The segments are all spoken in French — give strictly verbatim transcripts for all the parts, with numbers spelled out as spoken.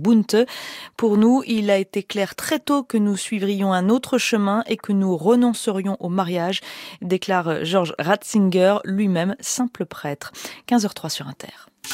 Bunte. Pour nous, il a été clair très tôt que nous suivrions un autre chemin et que nous renoncerions au mariage, déclare Georges Ratzinger, lui-même simple prêtre. quinze heures zéro trois sur Inter.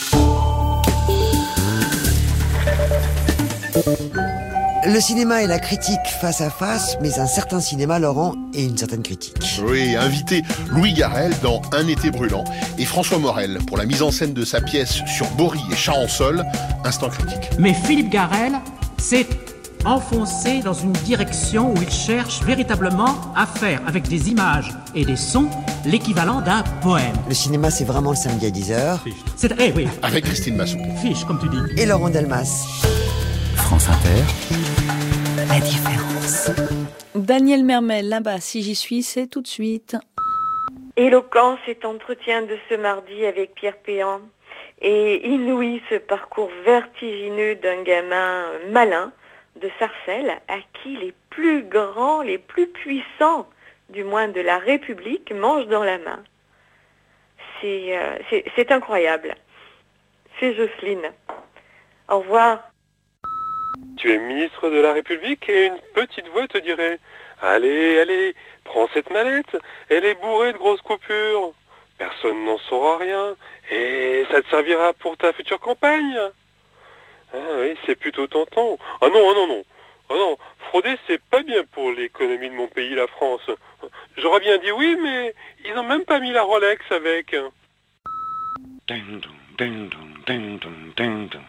Le cinéma et la critique face à face, mais un certain cinéma, Laurent, et une certaine critique. Oui, invité Louis Garrel dans Un été brûlant et François Morel pour la mise en scène de sa pièce sur Bory et Charançol, Instant critique. Mais Philippe Garrel s'est enfoncé dans une direction où il cherche véritablement à faire avec des images et des sons l'équivalent d'un poème. Le cinéma, c'est vraiment le samedi à dix heures. C'est, eh oui. Avec Christine Massou. Fiche, comme tu dis. Et Laurent Delmas. France Inter. La différence. Daniel Mermel, là-bas, si j'y suis, c'est tout de suite. Éloquent cet entretien de ce mardi avec Pierre Péan et inouï ce parcours vertigineux d'un gamin malin de Sarcelles à qui les plus grands, les plus puissants, du moins de la République, mangent dans la main. C'est, euh, c'est, c'est incroyable. C'est Jocelyne. Au revoir. Tu es ministre de la République et une petite voix te dirait « Allez, allez, prends cette mallette, elle est bourrée de grosses coupures. Personne n'en saura rien et ça te servira pour ta future campagne. » Ah oui, c'est plutôt tentant. Ah non, ah non, non. Ah non, frauder, c'est pas bien pour l'économie de mon pays, la France. J'aurais bien dit oui, mais ils n'ont même pas mis la Rolex avec. Ding dong, ding dong, ding dong, ding dong.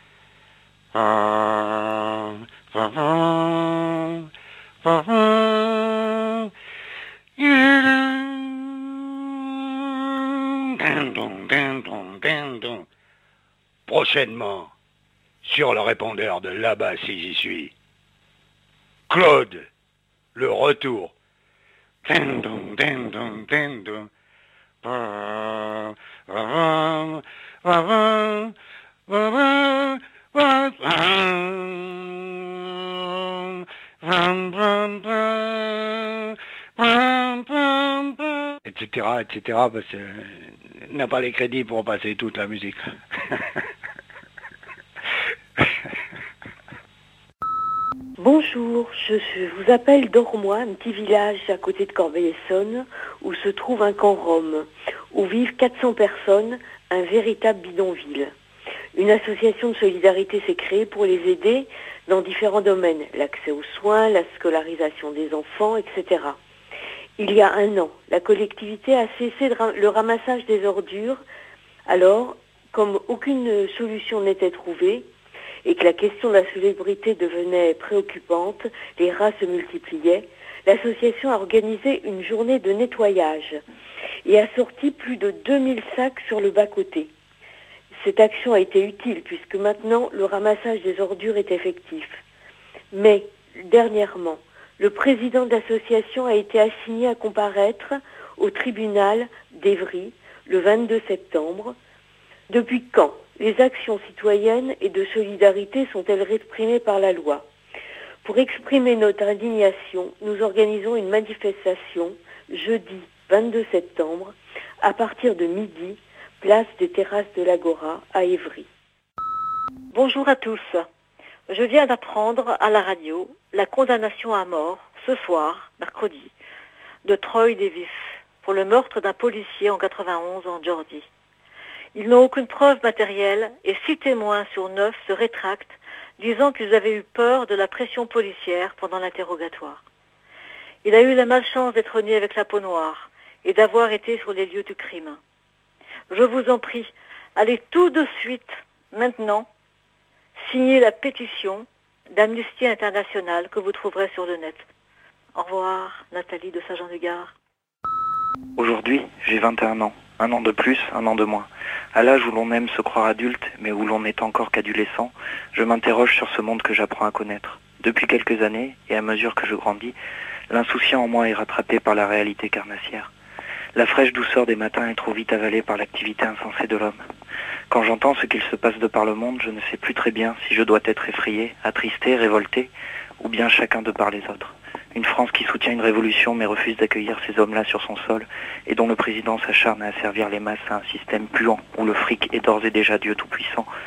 Ah, ah, ah, ah, ah. Ding dong, ding dong, ding dong. Prochainement, sur le répondeur de là-bas si j'y suis. Claude, le retour. Ding dong, ding dong, ding dong. Ah, ah, ah, ah, ah, etc, et cetera, parce que n'a pas les crédits pour passer toute la musique. Bonjour, je, je vous appelle d'Ormois, un petit village à côté de Corbeil-Essonnes, où se trouve un camp rome, où vivent quatre cents personnes, un véritable bidonville. Une association de solidarité s'est créée pour les aider dans différents domaines, l'accès aux soins, la scolarisation des enfants, et cetera. Il y a un an, la collectivité a cessé de ra- le ramassage des ordures. Alors, comme aucune solution n'était trouvée et que la question de la salubrité devenait préoccupante, les rats se multipliaient, l'association a organisé une journée de nettoyage et a sorti plus de deux mille sacs sur le bas-côté. Cette action a été utile puisque maintenant le ramassage des ordures est effectif. Mais, dernièrement, le président de l'association a été assigné à comparaître au tribunal d'Évry le vingt-deux septembre. Depuis quand les actions citoyennes et de solidarité sont-elles réprimées par la loi ? Pour exprimer notre indignation, nous organisons une manifestation jeudi vingt-deux septembre à partir de midi, place des terrasses de l'Agora à Évry. Bonjour à tous. Je viens d'apprendre à la radio la condamnation à mort, ce soir, mercredi, de Troy Davis pour le meurtre d'un policier en quatre-vingt-onze en Georgie. Ils n'ont aucune preuve matérielle et six témoins sur neuf se rétractent, disant qu'ils avaient eu peur de la pression policière pendant l'interrogatoire. Il a eu la malchance d'être né avec la peau noire et d'avoir été sur les lieux du crime. Je vous en prie, allez tout de suite, maintenant, signer la pétition d'Amnesty International que vous trouverez sur le net. Au revoir, Nathalie de Saint-Jean-du-Gard. Aujourd'hui, j'ai vingt et un ans. Un an de plus, un an de moins. À l'âge où l'on aime se croire adulte, mais où l'on n'est encore qu'adolescent, je m'interroge sur ce monde que j'apprends à connaître. Depuis quelques années, et à mesure que je grandis, l'insouciant en moi est rattrapé par la réalité carnassière. La fraîche douceur des matins est trop vite avalée par l'activité insensée de l'homme. Quand j'entends ce qu'il se passe de par le monde, je ne sais plus très bien si je dois être effrayé, attristé, révolté, ou bien chacun de par les autres. Une France qui soutient une révolution mais refuse d'accueillir ces hommes-là sur son sol, et dont le président s'acharne à asservir les masses à un système puant où le fric est d'ores et déjà Dieu tout-puissant.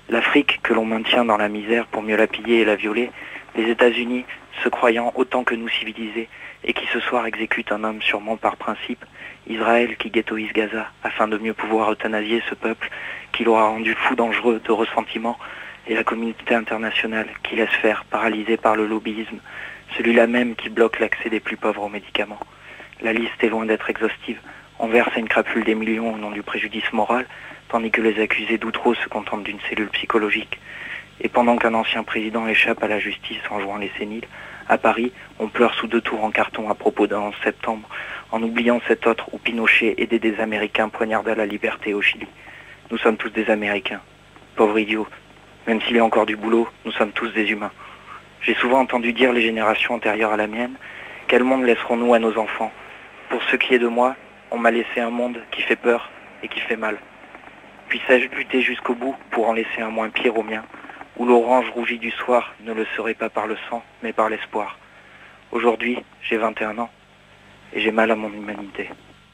L'Afrique que l'on maintient dans la misère pour mieux la piller et la violer, les États-Unis se croyant autant que nous civilisés et qui ce soir exécutent un homme sûrement par principe, Israël qui ghettoise Gaza afin de mieux pouvoir euthanasier ce peuple qui l'aura rendu fou dangereux de ressentiment, et la communauté internationale qui laisse faire, paralysée par le lobbyisme, celui-là même qui bloque l'accès des plus pauvres aux médicaments. La liste est loin d'être exhaustive. On verse à une crapule des millions au nom du préjudice moral, tandis que les accusés d'outreau se contentent d'une cellule psychologique. Et pendant qu'un ancien président échappe à la justice en jouant les séniles, à Paris, on pleure sous deux tours en carton à propos d'un onze septembre, en oubliant cet autre où Pinochet aidait des Américains poignarda la liberté au Chili. Nous sommes tous des Américains. Pauvres idiots. Même s'il y a encore du boulot, nous sommes tous des humains. J'ai souvent entendu dire les générations antérieures à la mienne, quel monde laisserons-nous à nos enfants? Pour ce qui est de moi, on m'a laissé un monde qui fait peur et qui fait mal. Puisse-je lutter jusqu'au bout pour en laisser un moins pire au mien, où l'orange rougie du soir ne le serait pas par le sang, mais par l'espoir. Aujourd'hui, j'ai vingt et un ans, et j'ai mal à mon humanité.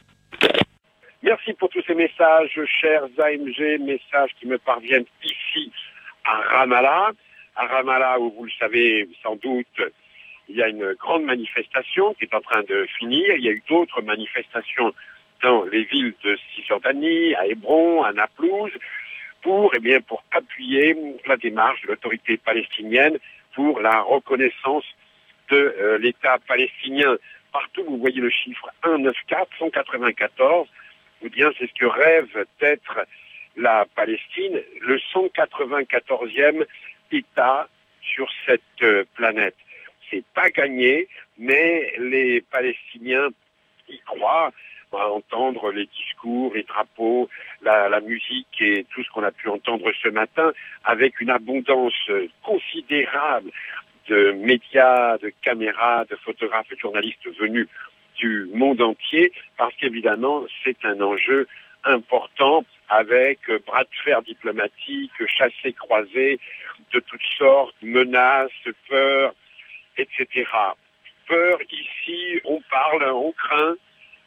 Merci pour tous ces messages, chers A M G, messages qui me parviennent ici à Ramallah. À Ramallah, où vous le savez sans doute, il y a une grande manifestation qui est en train de finir. Il y a eu d'autres manifestations dans les villes de Cisjordanie, à Hébron, à Naplouse, pour, eh bien, pour appuyer la démarche de l'autorité palestinienne pour la reconnaissance de euh, l'État palestinien. Partout, vous voyez le chiffre un neuf quatre, cent quatre-vingt-quatorze, ou bien c'est ce que rêve d'être la Palestine, le cent quatre-vingt-quatorzième État sur cette euh, planète. C'est pas gagné, mais les Palestiniens y croient. On va entendre les discours, les drapeaux, la, la musique et tout ce qu'on a pu entendre ce matin avec une abondance considérable de médias, de caméras, de photographes et de journalistes venus du monde entier, parce qu'évidemment, c'est un enjeu important avec bras de fer diplomatiques, chassés croisés de toutes sortes, menaces, peurs, et cetera. Peur, ici, on parle, on craint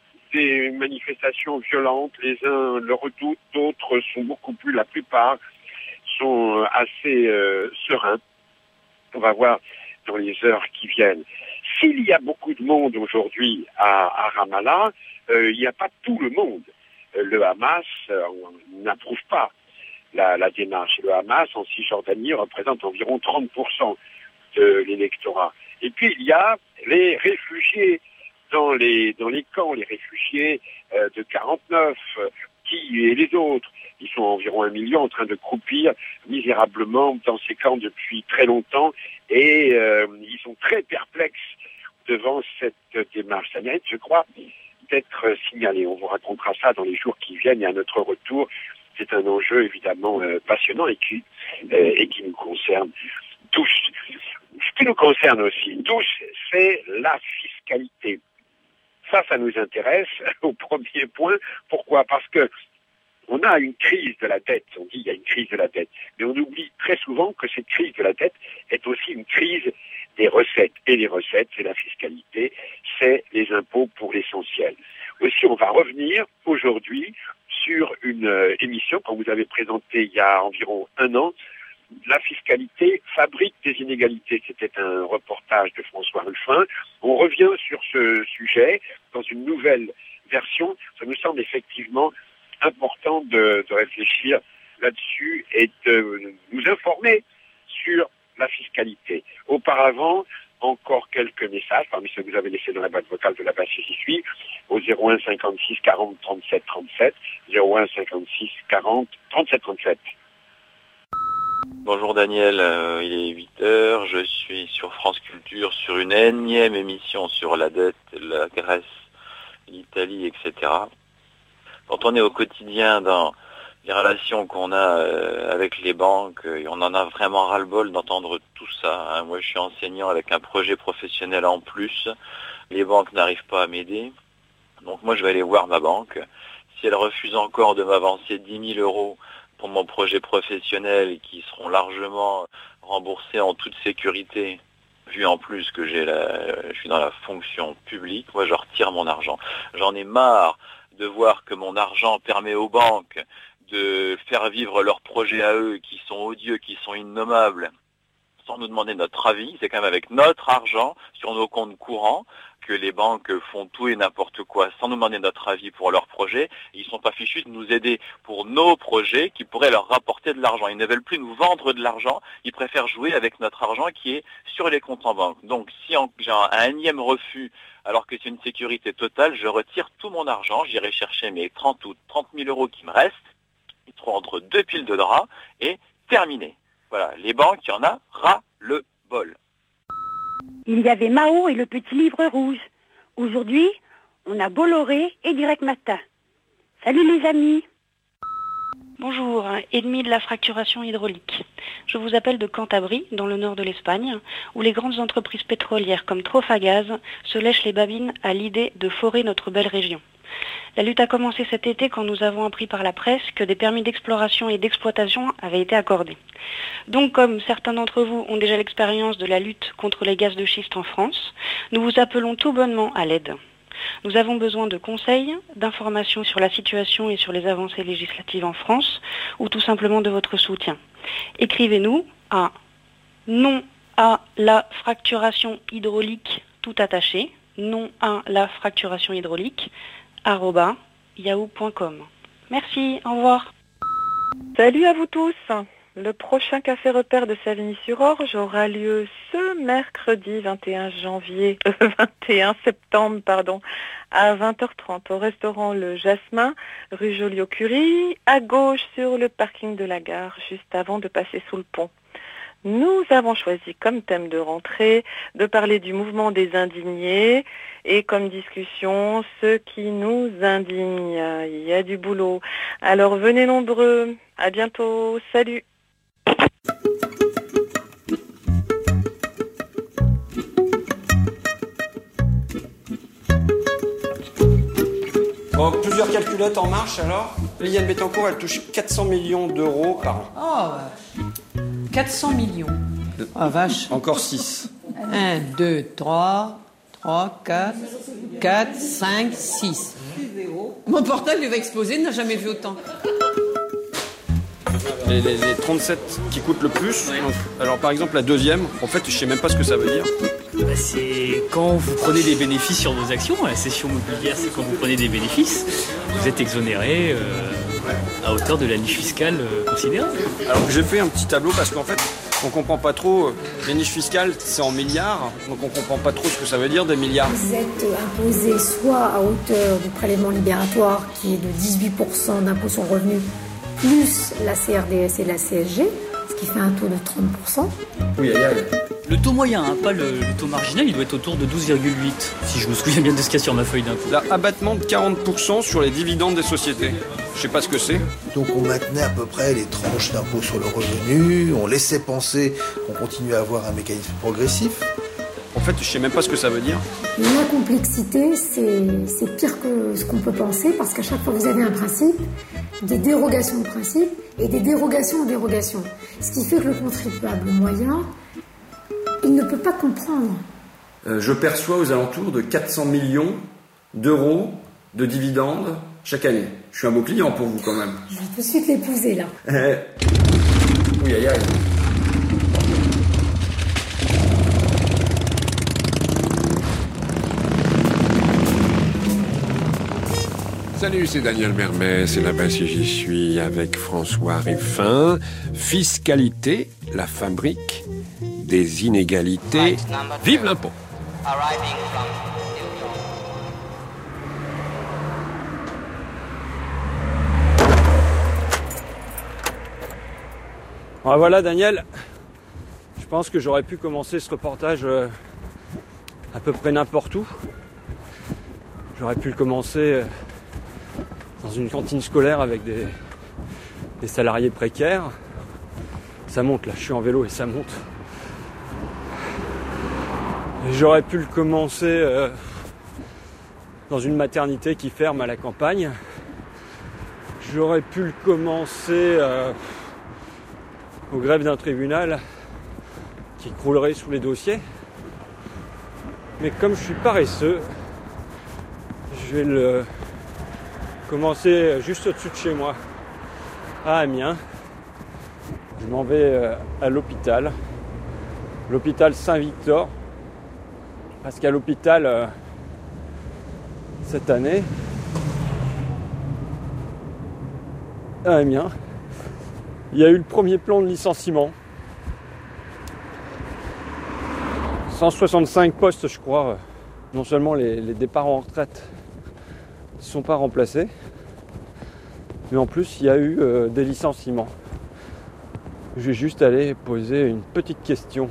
des manifestations violentes, les uns le redoutent, d'autres sont beaucoup plus, la plupart sont assez euh, sereins. On va voir dans les heures qui viennent. S'il y a beaucoup de monde aujourd'hui à, à Ramallah, euh, il n'y a pas tout le monde. Euh, le Hamas euh, n'approuve pas la, la démarche. Le Hamas en Cisjordanie représente environ trente pour cent de l'électorat. Et puis il y a les réfugiés dans les dans les camps, les réfugiés euh, de quarante-neuf, euh, qui et les autres. Ils sont environ un million en train de croupir misérablement dans ces camps depuis très longtemps et euh, ils sont très perplexes devant cette démarche. Ça mérite, je crois, d'être signalé. On vous racontera ça dans les jours qui viennent et à notre retour. C'est un enjeu évidemment euh, passionnant et qui, euh, et qui nous concerne tous. Ce qui nous concerne aussi tous, c'est la fiscalité. Ça, ça nous intéresse au premier point. Pourquoi? Parce que on a une crise de la dette. On dit qu'il y a une crise de la dette. Mais on oublie très souvent que cette crise de la dette est aussi une crise des recettes. Et les recettes, c'est la fiscalité, c'est les impôts pour l'essentiel. Aussi, on va revenir aujourd'hui sur une euh, émission qu'on vous avait présentée il y a environ un an. La fiscalité fabrique des inégalités. C'était un reportage de François Ruffin. On revient sur ce sujet dans une nouvelle version. Ça nous semble effectivement important de, de réfléchir là-dessus et de nous informer sur la fiscalité. Auparavant, encore quelques messages parmi ceux que vous avez laissés dans la boîte vocale de la base j'y suis au zéro un cinquante-six quarante trente-sept trente-sept, zéro un cinquante-six quarante trente-sept trente-sept. Bonjour Daniel, euh, il est huit heures, je suis sur France Culture sur une énième émission sur la dette, la Grèce, l'Italie, et cetera. Quand on est au quotidien dans les relations qu'on a euh, avec les banques, euh, on en a vraiment ras-le-bol d'entendre tout ça. Hein. Moi je suis enseignant avec un projet professionnel en plus, les banques n'arrivent pas à m'aider, donc moi je vais aller voir ma banque. Si elle refuse encore de m'avancer dix mille euros pour mon projet professionnel qui seront largement remboursés en toute sécurité, vu en plus que j'ai la, je suis dans la fonction publique, moi je retire mon argent. J'en ai marre de voir que mon argent permet aux banques de faire vivre leurs projets à eux, qui sont odieux, qui sont innommables, sans nous demander notre avis. C'est quand même avec notre argent, sur nos comptes courants, que les banques font tout et n'importe quoi, sans nous demander notre avis pour leurs projets. Ils ne sont pas fichus de nous aider pour nos projets qui pourraient leur rapporter de l'argent. Ils ne veulent plus nous vendre de l'argent, ils préfèrent jouer avec notre argent qui est sur les comptes en banque. Donc si j'ai un, un énième refus, alors que c'est une sécurité totale, je retire tout mon argent, j'irai chercher mes trente ou trente mille euros qui me restent, ils seront entre deux piles de draps et terminé. Voilà, les banques, il y en a ras le bol. Il y avait Mao et le petit livre rouge. Aujourd'hui, on a Bolloré et Direct Matin. Salut les amis. Bonjour, ennemi de la fracturation hydraulique. Je vous appelle de Cantabrie, dans le nord de l'Espagne, où les grandes entreprises pétrolières comme Trafigaz se lèchent les babines à l'idée de forer notre belle région. La lutte a commencé cet été quand nous avons appris par la presse que des permis d'exploration et d'exploitation avaient été accordés. Donc, comme certains d'entre vous ont déjà l'expérience de la lutte contre les gaz de schiste en France, nous vous appelons tout bonnement à l'aide. Nous avons besoin de conseils, d'informations sur la situation et sur les avancées législatives en France, ou tout simplement de votre soutien. Écrivez-nous à non à la fracturation hydraulique tout attaché, non à la fracturation hydraulique, arobase yahoo point com. Merci, au revoir. Salut à vous tous. Le prochain Café Repère de Savigny-sur-Orge aura lieu ce mercredi vingt et un janvier, euh, vingt et un septembre, pardon, à vingt heures trente au restaurant Le Jasmin, rue Joliot-Curie, à gauche sur le parking de la gare, juste avant de passer sous le pont. Nous avons choisi comme thème de rentrée de parler du mouvement des indignés et comme discussion ce qui nous indigne. Il y a du boulot. Alors venez nombreux. À bientôt. Salut. Bon, plusieurs calculettes en marche alors. Liliane Bettencourt, elle touche quatre cents millions d'euros par an. Oh, quatre cents millions. Ah, vache. Encore six. un, deux, trois, trois, quatre, quatre, cinq, six. Mon portable il va exploser, il n'a jamais vu autant. Les, les, les trente-sept qui coûtent le plus. Donc, alors par exemple la deuxième, en fait je sais même pas ce que ça veut dire. Bah, c'est quand vous prenez des bénéfices sur vos actions. La cession mobilière, c'est quand vous prenez des bénéfices, vous êtes exonéré euh, à hauteur de la niche fiscale euh, considérable. Alors j'ai fait un petit tableau parce qu'en fait on comprend pas trop, les niches fiscales c'est en milliards, donc on comprend pas trop ce que ça veut dire des milliards. Vous êtes imposé soit à hauteur du prélèvement libératoire qui est de dix-huit pour cent d'impôt sur le revenu, plus la C R D S et la C S G, ce qui fait un taux de trente pour cent. Oui, aïe, aïe. Le taux moyen, hein, pas le, le taux marginal, il doit être autour de douze virgule huit, si je me souviens bien de ce qu'il y a sur ma feuille d'impôt. Là, abattement de quarante pour cent sur les dividendes des sociétés. Je sais pas ce que c'est. Donc on maintenait à peu près les tranches d'impôt sur le revenu, on laissait penser qu'on continuait à avoir un mécanisme progressif. En fait, je sais même pas ce que ça veut dire. La complexité, c'est pire que ce qu'on peut penser, parce qu'à chaque fois vous avez un principe, des dérogations de principe et des dérogations de dérogations. Ce qui fait que le contribuable moyen, il ne peut pas comprendre. Euh, je perçois aux alentours de quatre cents millions d'euros de dividendes chaque année. Je suis un beau client pour vous quand même. Je vais tout de suite l'épouser là. Oui, aïe aïe. Salut, c'est Daniel Mermet, c'est là-bas si j'y suis avec François Ruffin. Fiscalité, la fabrique des inégalités. Vive l'impôt! Ah, voilà Daniel, je pense que j'aurais pu commencer ce reportage euh, à peu près n'importe où. J'aurais pu le commencer euh, dans une cantine scolaire avec des, des salariés précaires. Ça monte là, je suis en vélo et ça monte. Et j'aurais pu le commencer euh, dans une maternité qui ferme à la campagne. J'aurais pu le commencer euh, au greffe d'un tribunal qui croulerait sous les dossiers. Mais comme je suis paresseux, je vais le commencer juste au-dessus de chez moi, à Amiens. Je m'en vais euh, à l'hôpital, l'hôpital Saint-Victor, parce qu'à l'hôpital, euh, cette année, à Amiens, il y a eu le premier plan de licenciement. cent soixante-cinq postes, je crois. Non seulement les, les départs en retraite ne sont pas remplacés, mais en plus il y a eu euh, des licenciements. Je vais juste aller poser une petite question.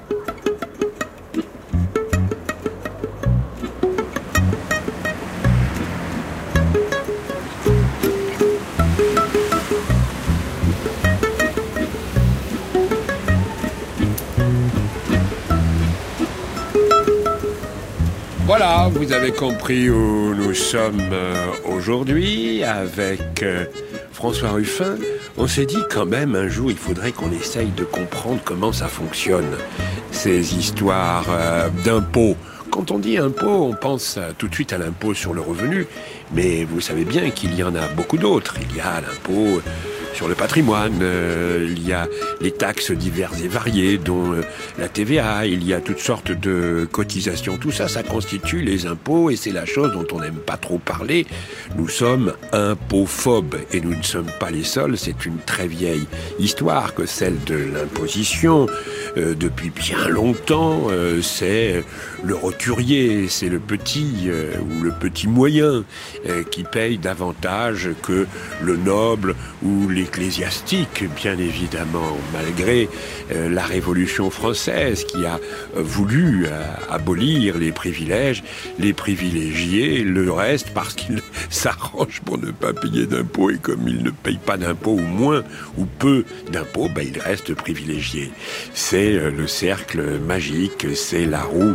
Voilà, vous avez compris où nous sommes euh, aujourd'hui avec euh, François Ruffin. On s'est dit quand même un jour, il faudrait qu'on essaye de comprendre comment ça fonctionne, ces histoires euh, d'impôts. Quand on dit impôt, on pense euh, tout de suite à l'impôt sur le revenu, mais vous savez bien qu'il y en a beaucoup d'autres. Il y a l'impôt sur le patrimoine, euh, il y a les taxes diverses et variées, dont euh, la T V A, il y a toutes sortes de cotisations. Tout ça, ça constitue les impôts et c'est la chose dont on n'aime pas trop parler. Nous sommes impophobes et nous ne sommes pas les seuls. C'est une très vieille histoire que celle de l'imposition. Euh, depuis bien longtemps, euh, c'est le roturier, c'est le petit euh, ou le petit moyen euh, qui paye davantage que le noble ou l'ecclésiastique, bien évidemment, malgré euh, la Révolution française qui a euh, voulu euh, abolir les privilèges, les privilégiés, le reste parce qu'ils s'arrangent pour ne pas payer d'impôts et comme ils ne payent pas d'impôts ou moins ou peu d'impôts, ben, ils restent privilégiés. C'est euh, le cercle magique, c'est la roue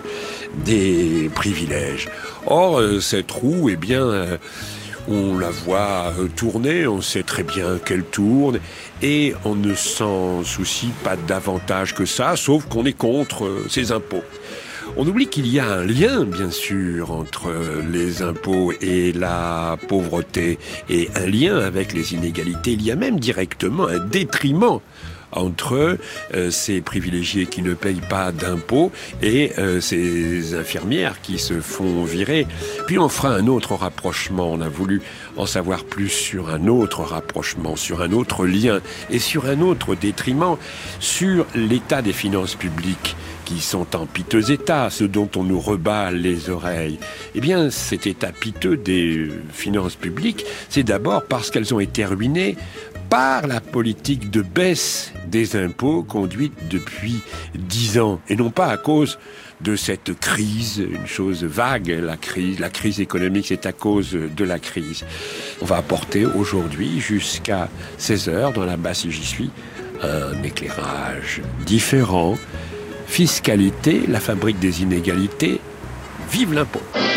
des privilèges. Or, euh, cette roue, eh bien, euh, on la voit tourner, on sait très bien qu'elle tourne, et on ne s'en soucie pas davantage que ça, sauf qu'on est contre euh, ces impôts. On oublie qu'il y a un lien, bien sûr, entre les impôts et la pauvreté, et un lien avec les inégalités. Il y a même directement un détriment entre euh, ces privilégiés qui ne payent pas d'impôts et euh, ces infirmières qui se font virer. Puis on fera un autre rapprochement. On a voulu en savoir plus sur un autre rapprochement, sur un autre lien et sur un autre détriment, sur l'état des finances publiques qui sont en piteux état, ce dont on nous rebat les oreilles. Eh bien, cet état piteux des finances publiques, c'est d'abord parce qu'elles ont été ruinées par la politique de baisse des impôts conduite depuis dix ans, et non pas à cause de cette crise, une chose vague, la crise, la crise économique, c'est à cause de la crise. On va apporter aujourd'hui, jusqu'à seize heures, dans la basse j'y suis, un éclairage différent. Fiscalité, la fabrique des inégalités, vive l'impôt.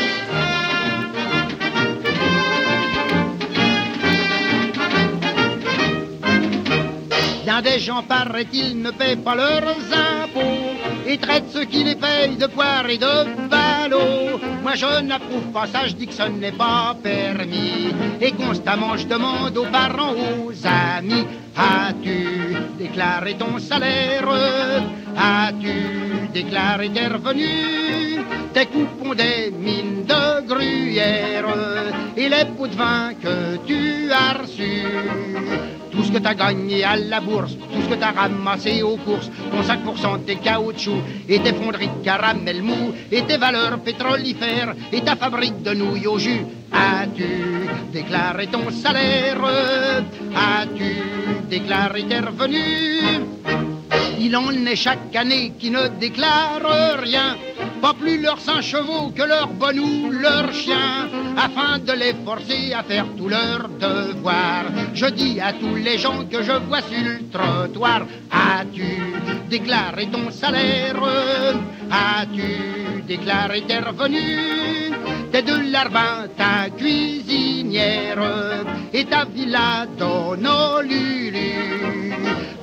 Bien des gens, paraît-il, ne paient pas leurs impôts et traitent ceux qui les payent de poires et de ballots. Moi je n'approuve pas ça, je dis que ce n'est pas permis. Et constamment je demande aux parents, aux amis, as-tu déclaré ton salaire? As-tu déclaré tes revenus? Tes coupons des mines de gruyère et les pots de vin que tu as reçus? Tout ce que t'as gagné à la bourse, tout ce que t'as ramassé aux courses, ton cinq pour cent tes caoutchoucs et tes fonderies de caramel mou et tes valeurs pétrolifères et ta fabrique de nouilles au jus. As-tu déclaré ton salaire? As-tu déclaré tes revenus? Il en est chaque année qui ne déclarent rien, pas plus leurs cinq chevaux que leurs bonnes ou leurs chiens, afin de les forcer à faire tous leurs devoirs. Je dis à tous les gens que je vois sur le trottoir, as-tu déclaré ton salaire? As-tu déclaré tes revenus? Tes deux larbins, ta cuisinière et ta villa d'Honolulu.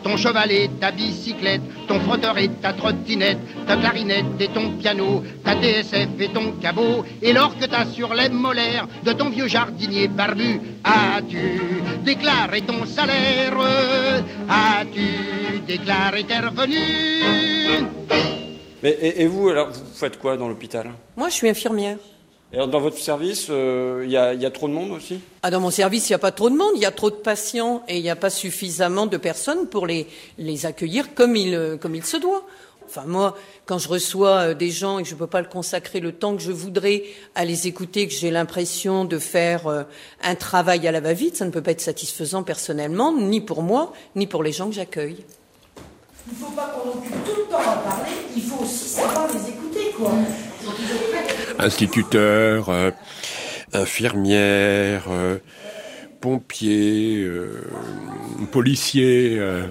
ton cheval et ta bicyclette, ton frotteur et ta trottinette, ta clarinette et ton piano, ta T S F et ton cabot, et l'or que t'as sur les molaires de ton vieux jardinier barbu. As-tu déclaré ton salaire? As-tu déclaré tes revenus? Mais, et, et vous, alors, vous faites quoi dans l'hôpital? Moi, je suis infirmière. Et alors, dans votre service, il euh, y, a, y a trop de monde aussi? Ah, dans mon service, il n'y a pas trop de monde, il y a trop de patients et il n'y a pas suffisamment de personnes pour les, les accueillir comme il, comme il se doit. Enfin, moi, quand je reçois des gens et que je ne peux pas le consacrer le temps que je voudrais à les écouter, que j'ai l'impression de faire un travail à la va-vite, ça ne peut pas être satisfaisant personnellement, ni pour moi, ni pour les gens que j'accueille. Il ne faut pas qu'on occupe tout le temps à parler, il faut aussi savoir les écouter, quoi. Instituteurs, euh, infirmières, euh, pompiers, euh, policiers. Euh,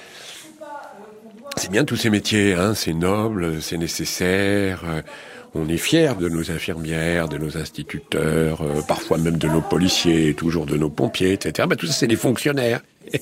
c'est bien tous ces métiers, hein, c'est noble, c'est nécessaire. Euh, on est fiers de nos infirmières, de nos instituteurs, euh, parfois même de nos policiers, toujours de nos pompiers, et cetera. Ben, tout ça, c'est des fonctionnaires.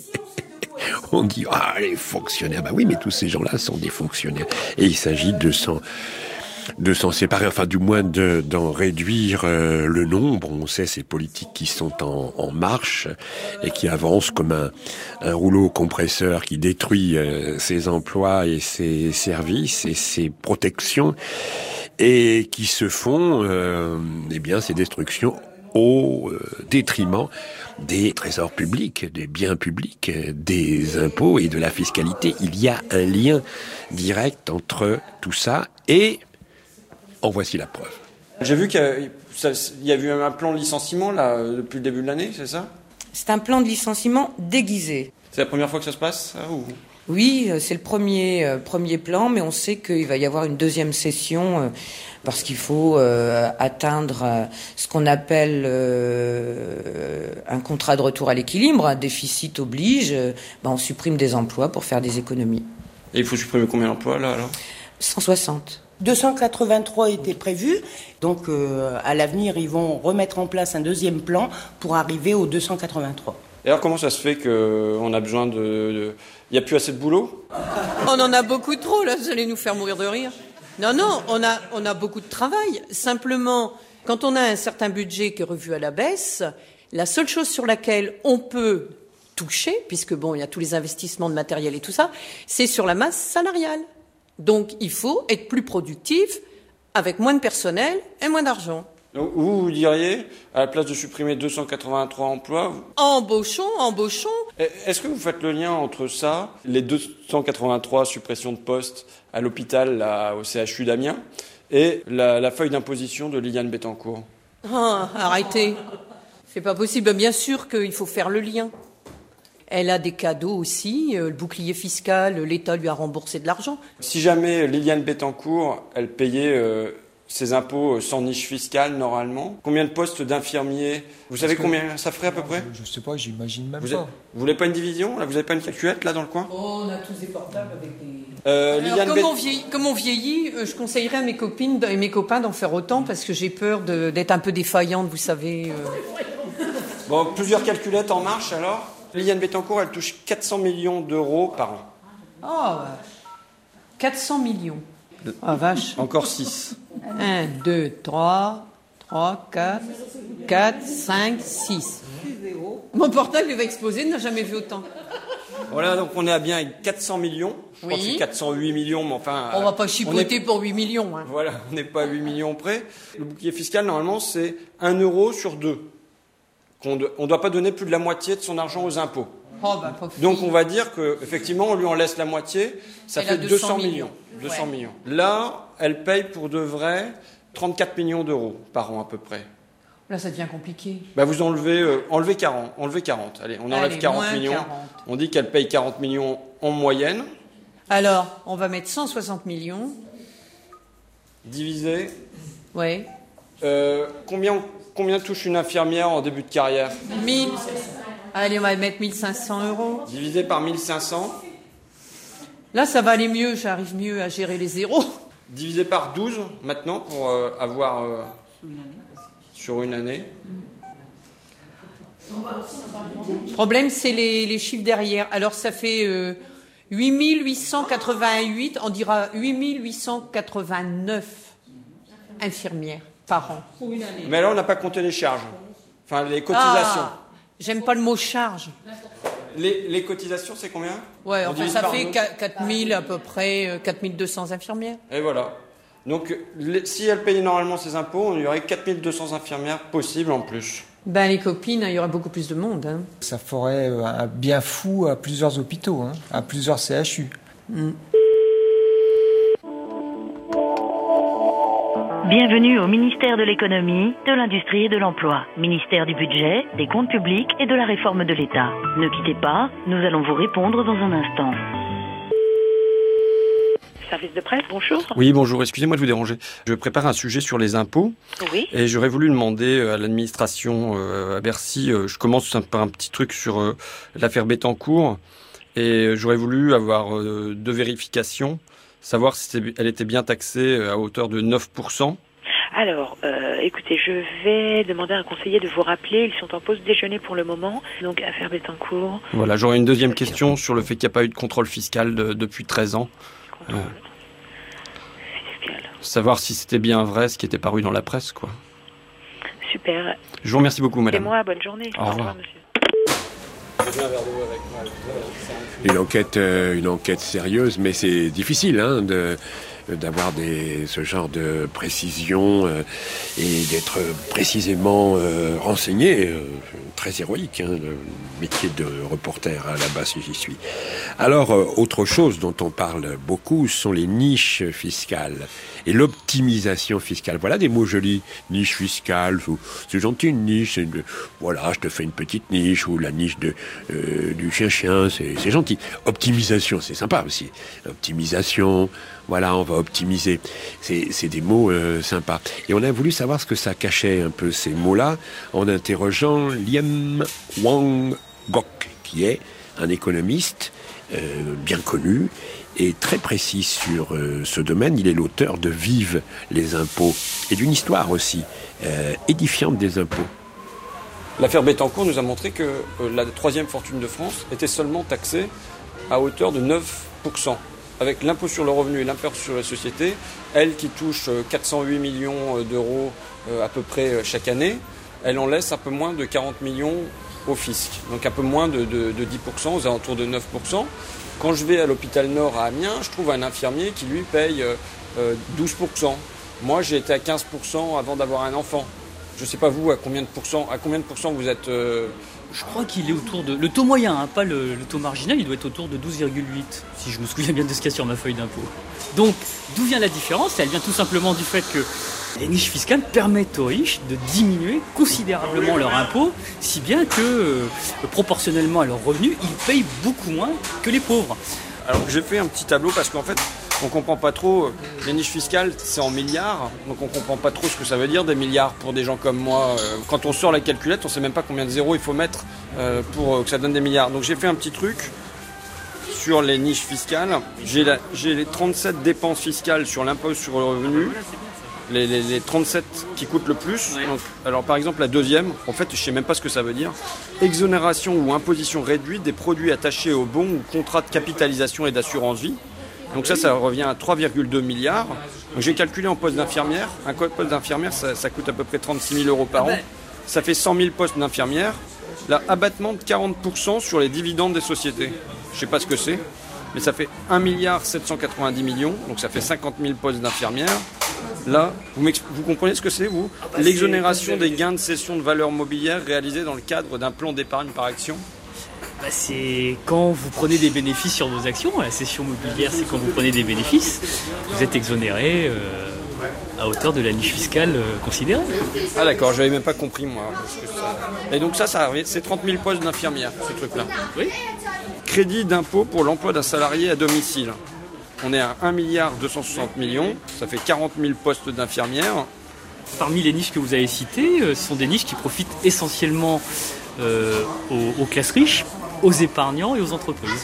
On dit, ah, les fonctionnaires. Bah oui, mais tous ces gens-là sont des fonctionnaires. Et il s'agit de s'en, de s'en séparer, enfin, du moins de, d'en réduire euh, le nombre. On sait ces politiques qui sont en, en marche et qui avancent comme un, un rouleau compresseur qui détruit euh, ses emplois et ses services et ses protections et qui se font, euh, eh bien, ces destructions au euh, détriment des trésors publics, des biens publics, des impôts et de la fiscalité. Il y a un lien direct entre tout ça et en voici la preuve. J'ai vu qu'il y a, ça, il y a eu un plan de licenciement là, depuis le début de l'année, c'est ça? C'est un plan de licenciement déguisé. C'est la première fois que ça se passe, ça, ou... Oui, c'est le premier, euh, premier plan, mais on sait qu'il va y avoir une deuxième session euh, parce qu'il faut euh, atteindre euh, ce qu'on appelle euh, un contrat de retour à l'équilibre. Un déficit oblige, euh, ben on supprime des emplois pour faire des économies. Et il faut supprimer combien d'emplois, là, alors? cent soixante. deux cent quatre-vingt-trois étaient prévus, donc euh, à l'avenir, ils vont remettre en place un deuxième plan pour arriver aux deux cent quatre-vingt-trois. Et alors, comment ça se fait qu'on a besoin de... de... Il n'y a plus assez de boulot? On en a beaucoup trop, là, vous allez nous faire mourir de rire. Non, non, on a, on a beaucoup de travail. Simplement, quand on a un certain budget qui est revu à la baisse, la seule chose sur laquelle on peut toucher, puisque bon, il y a tous les investissements de matériel et tout ça, c'est sur la masse salariale. Donc, il faut être plus productif avec moins de personnel et moins d'argent. Donc, vous, vous diriez, à la place de supprimer deux cent quatre-vingt-trois emplois... Vous... Embauchons, embauchons. Est-ce que vous faites le lien entre ça, les deux cent quatre-vingt-trois suppressions de postes à l'hôpital, là, au C H U d'Amiens, et la, la feuille d'imposition de Liliane Bettencourt? Ah, arrêtez. C'est pas possible. Bien sûr qu'il faut faire le lien. Elle a des cadeaux aussi, le bouclier fiscal, l'État lui a remboursé de l'argent. Si jamais Liliane Bettencourt, elle payait euh, ses impôts sans niche fiscale normalement, combien de postes d'infirmiers, vous savez combien ça ferait à peu près? Je, je sais pas, j'imagine même vous pas. Avez, vous voulez pas une division là? Vous avez pas une calculette là dans le coin? Oh, on a tous des portables avec des... Euh, Alors, comme, Bet... on vieillit, comme on vieillit, je conseillerais à mes copines et mes copains d'en faire autant parce que j'ai peur de, d'être un peu défaillante, vous savez. Euh... Bon, plusieurs calculettes en marche alors. Liliane Bettencourt, elle touche quatre cents millions d'euros par an. Oh, quatre cents millions. Ah, vache. Encore six. un, deux, trois, trois, quatre, quatre, cinq, six. Mon portable il va exploser, il n'a jamais vu autant. Voilà, donc on est à bien avec quatre cents millions. Je oui. crois que c'est quatre cent huit millions, mais enfin... On va pas chipoter est... pour huit millions. Hein. Voilà, on n'est pas à huit millions près. Le bouclier fiscal, normalement, c'est un euro sur deux. On ne doit pas donner plus de la moitié de son argent aux impôts. Oh, bah, donc on va dire qu'effectivement, on lui en laisse la moitié, ça fait deux cents millions. deux cents millions. Là, elle paye pour de vrai trente-quatre millions d'euros par an à peu près. Là, ça devient compliqué. Bah, vous enlevez, euh, enlevez quarante, enlevez quarante. Allez, on enlève Allez, quarante millions. quarante. On dit qu'elle paye quarante millions en moyenne. Alors, on va mettre cent soixante millions. Divisé. Oui. Euh, combien, combien touche une infirmière en début de carrière? mille. Allez, on va mettre mille cinq cents euros. Divisé par mille cinq cents. Là, ça va aller mieux. J'arrive mieux à gérer les zéros. Divisé par douze, maintenant, pour euh, avoir... Euh, sur une année. Le problème, c'est les, les chiffres derrière. Alors, ça fait euh, huit mille huit cent quatre-vingt-huit, on dira huit mille huit cent quatre-vingt-neuf infirmières par an. Pour une année. Mais là, on n'a pas compté les charges. Enfin, les cotisations. Ah, j'aime pas le mot charge. Les, les cotisations, c'est combien? Ouais, on enfin, ça fait quatre mille à peu près, quatre mille deux cents infirmières. Et voilà. Donc, les, si elles payaient normalement ses impôts, il y aurait quatre mille deux cents infirmières possibles en plus. Ben, les copines, il y aurait beaucoup plus de monde. Hein. Ça ferait un bien fou à plusieurs hôpitaux, hein, à plusieurs C H U. Mm. Bienvenue au ministère de l'économie, de l'industrie et de l'emploi. Ministère du budget, des comptes publics et de la réforme de l'État. Ne quittez pas, nous allons vous répondre dans un instant. Service de presse, bonjour. Oui, bonjour, excusez-moi de vous déranger. Je prépare un sujet sur les impôts. Oui. Et j'aurais voulu demander à l'administration euh, à Bercy, euh, je commence par un petit truc sur euh, l'affaire Bettencourt. Et j'aurais voulu avoir euh, deux vérifications, savoir si elle était bien taxée à hauteur de neuf pour cent. Alors, euh, écoutez, je vais demander à un conseiller de vous rappeler. Ils sont en pause déjeuner pour le moment. Donc, affaire Bettencourt. Voilà, j'aurais une deuxième question sur le fait qu'il n'y a pas eu de contrôle fiscal de, depuis treize ans. Euh, savoir si c'était bien vrai ce qui était paru dans la presse, quoi. Super. Je vous remercie beaucoup, madame. C'est moi, bonne journée. Au revoir. Au revoir, monsieur. Une enquête, euh, une enquête sérieuse, mais c'est difficile hein, de, d'avoir des, ce genre de précision euh, et d'être précisément euh, renseigné. Euh, très héroïque, hein, le métier de reporter hein, là-bas si j'y suis. Alors, euh, autre chose dont on parle beaucoup sont les niches fiscales et l'optimisation fiscale. Voilà des mots jolis. Niche fiscale, ou, c'est gentil une niche. C'est une, voilà, je te fais une petite niche, ou la niche de, euh, du chien-chien, c'est, c'est gentil. Optimisation, c'est sympa aussi. Optimisation, voilà, on va optimiser. C'est, c'est des mots euh, sympas. Et on a voulu savoir ce que ça cachait un peu ces mots-là en interrogeant Liem Wang Gok, qui est un économiste euh, bien connu et très précis sur euh, ce domaine. Il est l'auteur de Vive les impôts et d'une histoire aussi euh, édifiante des impôts. L'affaire Bettencourt nous a montré que euh, la troisième fortune de France était seulement taxée à hauteur de neuf pour cent. Avec l'impôt sur le revenu et l'impôt sur la société, elle qui touche quatre cent huit millions d'euros euh, à peu près chaque année, elle en laisse un peu moins de quarante millions au fisc. Donc un peu moins de, de, de dix pour cent, aux alentours de neuf pour cent. Quand je vais à l'hôpital Nord à Amiens, je trouve un infirmier qui lui paye euh, douze pour cent. Moi, j'ai été à quinze pour cent avant d'avoir un enfant. Je ne sais pas vous, à combien de pourcents, à combien de pourcents vous êtes euh... Je crois qu'il est autour de... Le taux moyen, hein, pas le, le taux marginal, il doit être autour de douze virgule huit, si je me souviens bien de ce qu'il y a sur ma feuille d'impôt. Donc, d'où vient la différence? Elle vient tout simplement du fait que les niches fiscales permettent aux riches de diminuer considérablement leur impôt, si bien que, euh, proportionnellement à leurs revenus, ils payent beaucoup moins que les pauvres. Alors, j'ai fait un petit tableau parce qu'en fait, on comprend pas trop, les niches fiscales, c'est en milliards, donc on comprend pas trop ce que ça veut dire, des milliards pour des gens comme moi. Quand on sort la calculette, on sait même pas combien de zéros il faut mettre pour que ça donne des milliards. Donc j'ai fait un petit truc sur les niches fiscales. J'ai, la, j'ai les trente-sept dépenses fiscales sur l'impôt sur le revenu, les, les, les trente-sept qui coûtent le plus. Donc, alors par exemple la deuxième, en fait je sais même pas ce que ça veut dire. Exonération ou imposition réduite des produits attachés aux bons ou contrats de capitalisation et d'assurance vie. Donc ça, ça revient à trois virgule deux milliards. Donc j'ai calculé en poste d'infirmière. Un poste d'infirmière, ça, ça coûte à peu près trente-six mille euros par an. Ça fait cent mille postes d'infirmière. Là, abattement de quarante pour cent sur les dividendes des sociétés. Je ne sais pas ce que c'est, mais ça fait un milliard sept cent quatre-vingt-dix millions. Donc ça fait cinquante mille postes d'infirmière. Là, vous, vous comprenez ce que c'est, vous? L'exonération des gains de cession de valeur mobilière réalisés dans le cadre d'un plan d'épargne par action. Bah c'est quand vous prenez des bénéfices sur vos actions. La cession mobilière, c'est quand vous prenez des bénéfices. Vous êtes exonéré euh, à hauteur de la niche fiscale euh, considérée. Ah d'accord, j'avais même pas compris moi. Parce que ça... Et donc ça, ça c'est trente mille postes d'infirmières, ce truc-là. Oui. Crédit d'impôt pour l'emploi d'un salarié à domicile. On est à un milliard deux cent soixante millions. Ça fait quarante mille postes d'infirmières. Parmi les niches que vous avez citées, euh, ce sont des niches qui profitent essentiellement euh, aux, aux classes riches, aux épargnants et aux entreprises.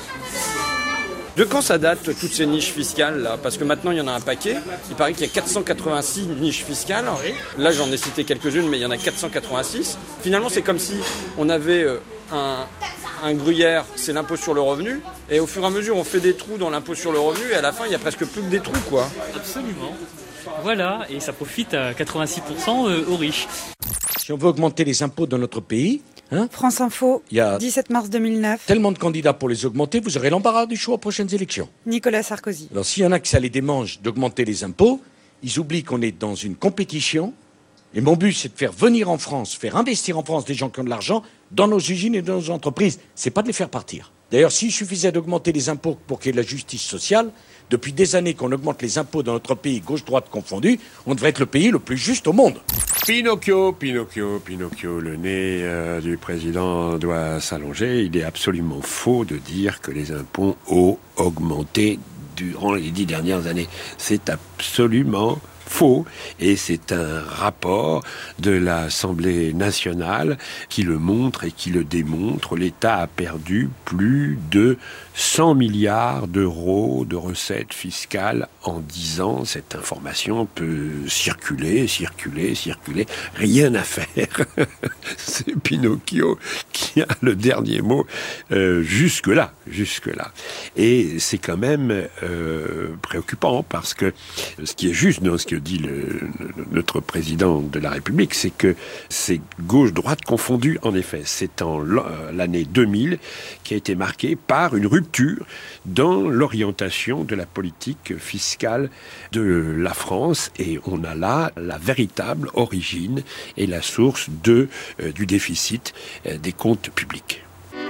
De quand ça date, toutes ces niches fiscales là? Parce que maintenant, il y en a un paquet. Il paraît qu'il y a quatre cent quatre-vingt-six niches fiscales. Là, j'en ai cité quelques-unes, mais il y en a quatre cent quatre-vingt-six. Finalement, c'est comme si on avait un, un gruyère, c'est l'impôt sur le revenu. Et au fur et à mesure, on fait des trous dans l'impôt sur le revenu. Et à la fin, il n'y a presque plus que des trous, quoi. Absolument. Voilà, et ça profite à quatre-vingt-six pour cent aux riches. Si on veut augmenter les impôts dans notre pays... Hein, France Info, il y a dix-sept mars deux mille neuf. Tellement de candidats pour les augmenter, vous aurez l'embarras du choix aux prochaines élections. Nicolas Sarkozy. Alors s'il y en a qui ça les démange d'augmenter les impôts, ils oublient qu'on est dans une compétition. Et mon but, c'est de faire venir en France, faire investir en France des gens qui ont de l'argent dans nos usines et dans nos entreprises. C'est pas de les faire partir. D'ailleurs, s'il suffisait d'augmenter les impôts pour qu'il y ait de la justice sociale, depuis des années qu'on augmente les impôts dans notre pays, gauche-droite confondus, on devrait être le pays le plus juste au monde. Pinocchio, Pinocchio, Pinocchio, le nez euh, du président doit s'allonger. Il est absolument faux de dire que les impôts ont augmenté durant les dix dernières années. C'est absolument faux, et c'est un rapport de l'Assemblée nationale qui le montre et qui le démontre. L'État a perdu plus de cent milliards d'euros de recettes fiscales en dix ans. Cette information peut circuler, circuler, circuler. Rien à faire. C'est Pinocchio qui a le dernier mot euh, jusque-là, jusque-là. Et c'est quand même euh, préoccupant, parce que ce qui est juste dans ce que dit le, le, notre président de la République, c'est que c'est gauche-droite confondue, en effet. C'est en l'année deux mille qui a été marquée par une rupture dans l'orientation de la politique fiscale de la France, et on a là la véritable origine et la source de, euh, du déficit euh, des comptes publics.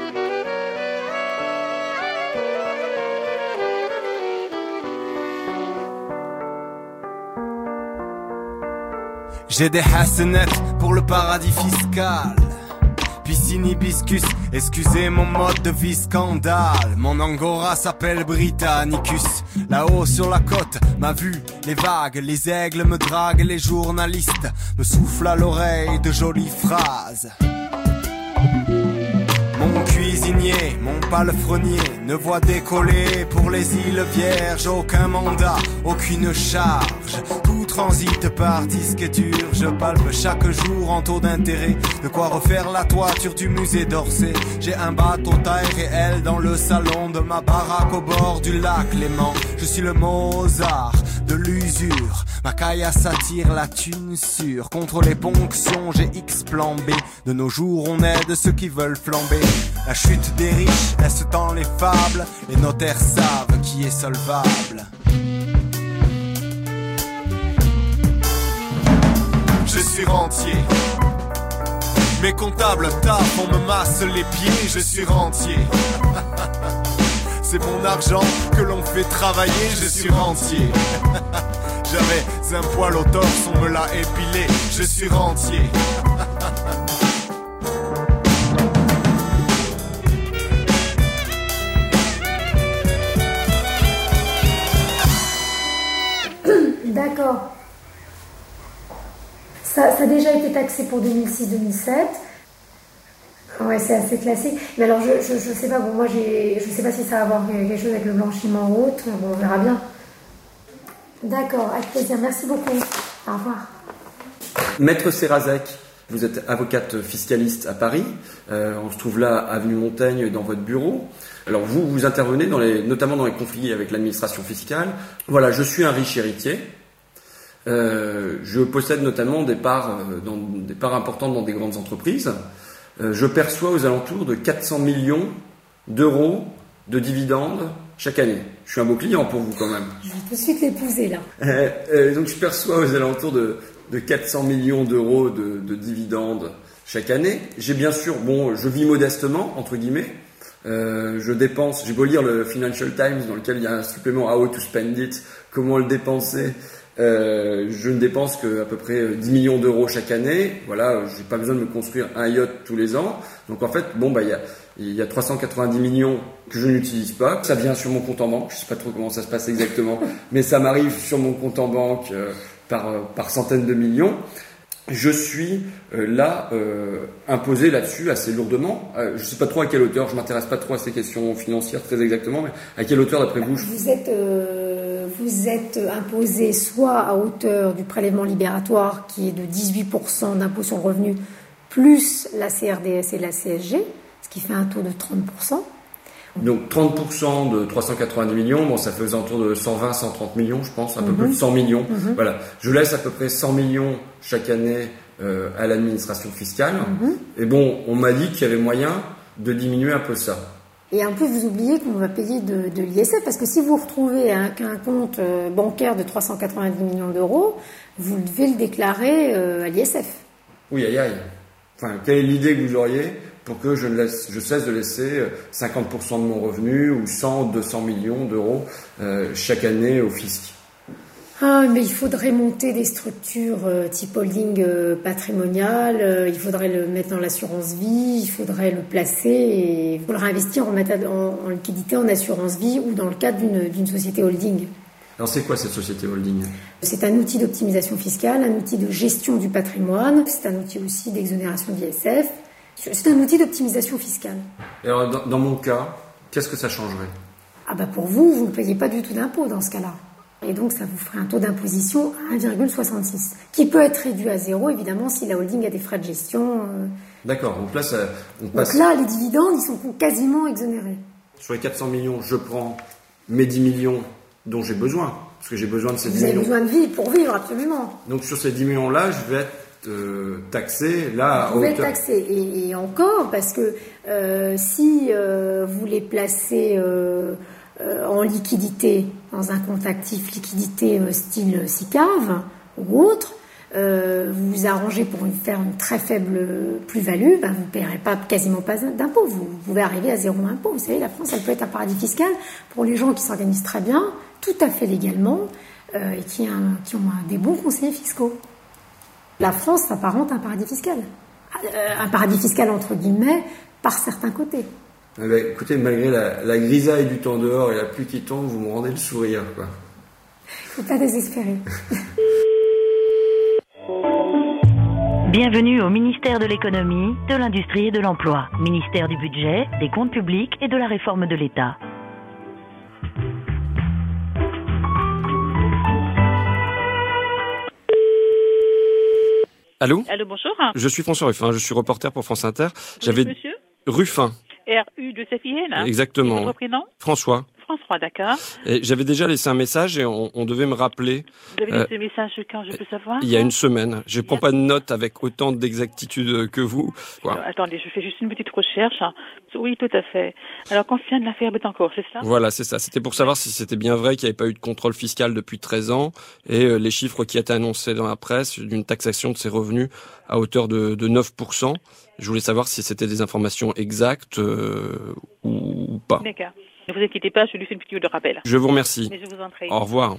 J'ai des hassenettes pour le paradis fiscal. Piscine hibiscus, excusez mon mode de vie scandale. Mon angora s'appelle Britannicus. Là-haut sur la côte, ma vue, les vagues, les aigles me draguent, les journalistes me soufflent à l'oreille de jolies phrases. Mon cuisinier, mon palefrenier ne voit décoller pour les îles Vierges aucun mandat, aucune charge. Tout transite par disqueture, je palpe chaque jour en taux d'intérêt. De quoi refaire la toiture du musée d'Orsay. J'ai un bateau taille réel dans le salon de ma baraque au bord du lac Léman. Je suis le Mozart de l'usure, ma caillasse attire la thune sûre. Contre les ponctions, j'ai X plan B. De nos jours, on aide ceux qui veulent flamber. La chute des riches reste dans les fables. Les notaires savent qui est solvable. Je suis rentier. Mes comptables tapent, on me masse les pieds. Je suis rentier. C'est mon argent que l'on fait travailler. Je suis rentier. J'avais un poil au torse, on me l'a épilé. Je suis rentier. D'accord. Ça, ça a déjà été taxé pour deux mille six deux mille sept. Ouais, c'est assez classique. Mais alors, je, je, je sais pas, bon, moi, j'ai, je sais pas si ça va avoir quelque chose avec le blanchiment ou autre. Bon, on verra bien. D'accord, avec plaisir. Merci beaucoup. Au revoir. Maître Serrazek, vous êtes avocate fiscaliste à Paris. Euh, on se trouve là, avenue Montaigne, dans votre bureau. Alors vous, vous intervenez dans les, notamment dans les conflits avec l'administration fiscale. Voilà, je suis un riche héritier. Euh, je possède notamment des parts, euh, dans, des parts importantes dans des grandes entreprises. Euh, je perçois aux alentours de quatre cents millions d'euros de dividendes chaque année. Je suis un beau client pour vous quand même. Je vais tout de suite l'épouser là. Euh, euh, donc je perçois aux alentours de, de quatre cents millions d'euros de, de dividendes chaque année. J'ai bien sûr, bon, je vis modestement, entre guillemets. Euh, je dépense, j'ai beau lire le Financial Times dans lequel il y a un supplément How to Spend It, comment le dépenser. Euh, je ne dépense qu'à peu près dix millions d'euros chaque année. Voilà, j'ai pas besoin de me construire un yacht tous les ans. Donc en fait, bon bah il y a, il y a trois cent quatre-vingt-dix millions que je n'utilise pas. Ça vient sur mon compte en banque. Je sais pas trop comment ça se passe exactement, mais ça m'arrive sur mon compte en banque euh, par euh, par centaines de millions. Je suis euh, là euh, imposé là-dessus assez lourdement. Euh, je sais pas trop à quelle hauteur. Je m'intéresse pas trop à ces questions financières très exactement, mais à quelle hauteur d'après vous? Vous êtes euh, vous êtes imposé soit à hauteur du prélèvement libératoire qui est de dix-huit pour cent d'impôt sur le revenu plus la C R D S et la C S G, ce qui fait un taux de trente pour cent. Donc trente pour cent de trois cent quatre-vingt-dix millions, bon, ça fait aux alentours de cent vingt à cent trente millions, je pense, un peu Mm-hmm. plus de cent millions. Mm-hmm. Voilà. Je laisse à peu près cent millions chaque année euh, à l'administration fiscale. Mm-hmm. Et bon, on m'a dit qu'il y avait moyen de diminuer un peu ça. Et en plus, vous oubliez qu'on va payer de, de l'I S F, parce que si vous retrouvez un, un compte euh, bancaire de trois cent quatre-vingt-dix millions d'euros, vous devez le déclarer euh, à l'I S F. Oui, aïe aïe. Enfin, quelle est l'idée que vous auriez pour que je, ne laisse, je cesse de laisser cinquante pour cent de mon revenu ou cent, deux cents millions d'euros euh, chaque année au fisc? Ah, mais il faudrait monter des structures euh, type holding euh, patrimonial, euh, il faudrait le mettre dans l'assurance vie, il faudrait le placer et il faudrait investir en, en, en liquidité en assurance vie ou dans le cadre d'une, d'une société holding. Alors c'est quoi cette société holding? C'est un outil d'optimisation fiscale, un outil de gestion du patrimoine, c'est un outil aussi d'exonération d'I S F, c'est un outil d'optimisation fiscale. Et alors dans, dans mon cas, qu'est-ce que ça changerait? Ah bah pour vous, vous ne payez pas du tout d'impôt dans ce cas-là. Et donc, ça vous ferait un taux d'imposition à un virgule soixante-six, qui peut être réduit à zéro, évidemment, si la holding a des frais de gestion. Euh... D'accord. Donc là, ça, on passe... donc là, les dividendes, ils sont quasiment exonérés. Sur les quatre cents millions, je prends mes dix millions dont j'ai besoin, parce que j'ai besoin de ces vous dix millions. Vous avez besoin de vie pour vivre, absolument. Donc sur ces dix millions-là, je vais être euh, taxé, là, vous à pouvez hauteur... être taxé. Et, et encore, parce que euh, si euh, vous les placez... Euh, Euh, en liquidité, dans un compte actif liquidité euh, style SICAV ou autre, euh, vous vous arrangez pour une, faire une très faible plus-value, ben vous ne paierez pas, quasiment pas d'impôt. Vous, vous pouvez arriver à zéro impôt. Vous savez, la France, elle peut être un paradis fiscal pour les gens qui s'organisent très bien, tout à fait légalement, euh, et qui, un, qui ont un, des bons conseillers fiscaux. La France s'apparente à un paradis fiscal. Euh, un paradis fiscal, entre guillemets, par certains côtés. Eh bien, écoutez, malgré la, la grisaille du temps dehors et la pluie qui tombe, vous me rendez le sourire, quoi. Faut pas désespérer. Bienvenue au ministère de l'économie, de l'industrie et de l'emploi, ministère du budget, des comptes publics et de la réforme de l'État. Allô? Allô, bonjour. Je suis François Ruffin, je suis reporter pour France Inter. Vous J'avais êtes monsieur Ruffin. R U deux F I N. Exactement. Et votre prénom? François. François, d'accord. Et j'avais déjà laissé un message et on, on devait me rappeler. Vous avez laissé euh, le message quand, je peux savoir? Il y a une semaine. Je ne prends pas de notes avec autant d'exactitude que vous. Alors, attendez, je fais juste une petite recherche. Oui, tout à fait. Alors, concernant l'affaire Bettencourt, c'est ça? Voilà, c'est ça. C'était pour savoir si c'était bien vrai qu'il n'y avait pas eu de contrôle fiscal depuis treize ans et euh, les chiffres qui étaient annoncés dans la presse d'une taxation de ses revenus à hauteur de, de neuf pour cent. Je voulais savoir si c'était des informations exactes euh, ou pas. D'accord. Ne vous inquiétez pas, je lui fais une petite de rappel. Je vous remercie. Mais je vous en prie. Au revoir.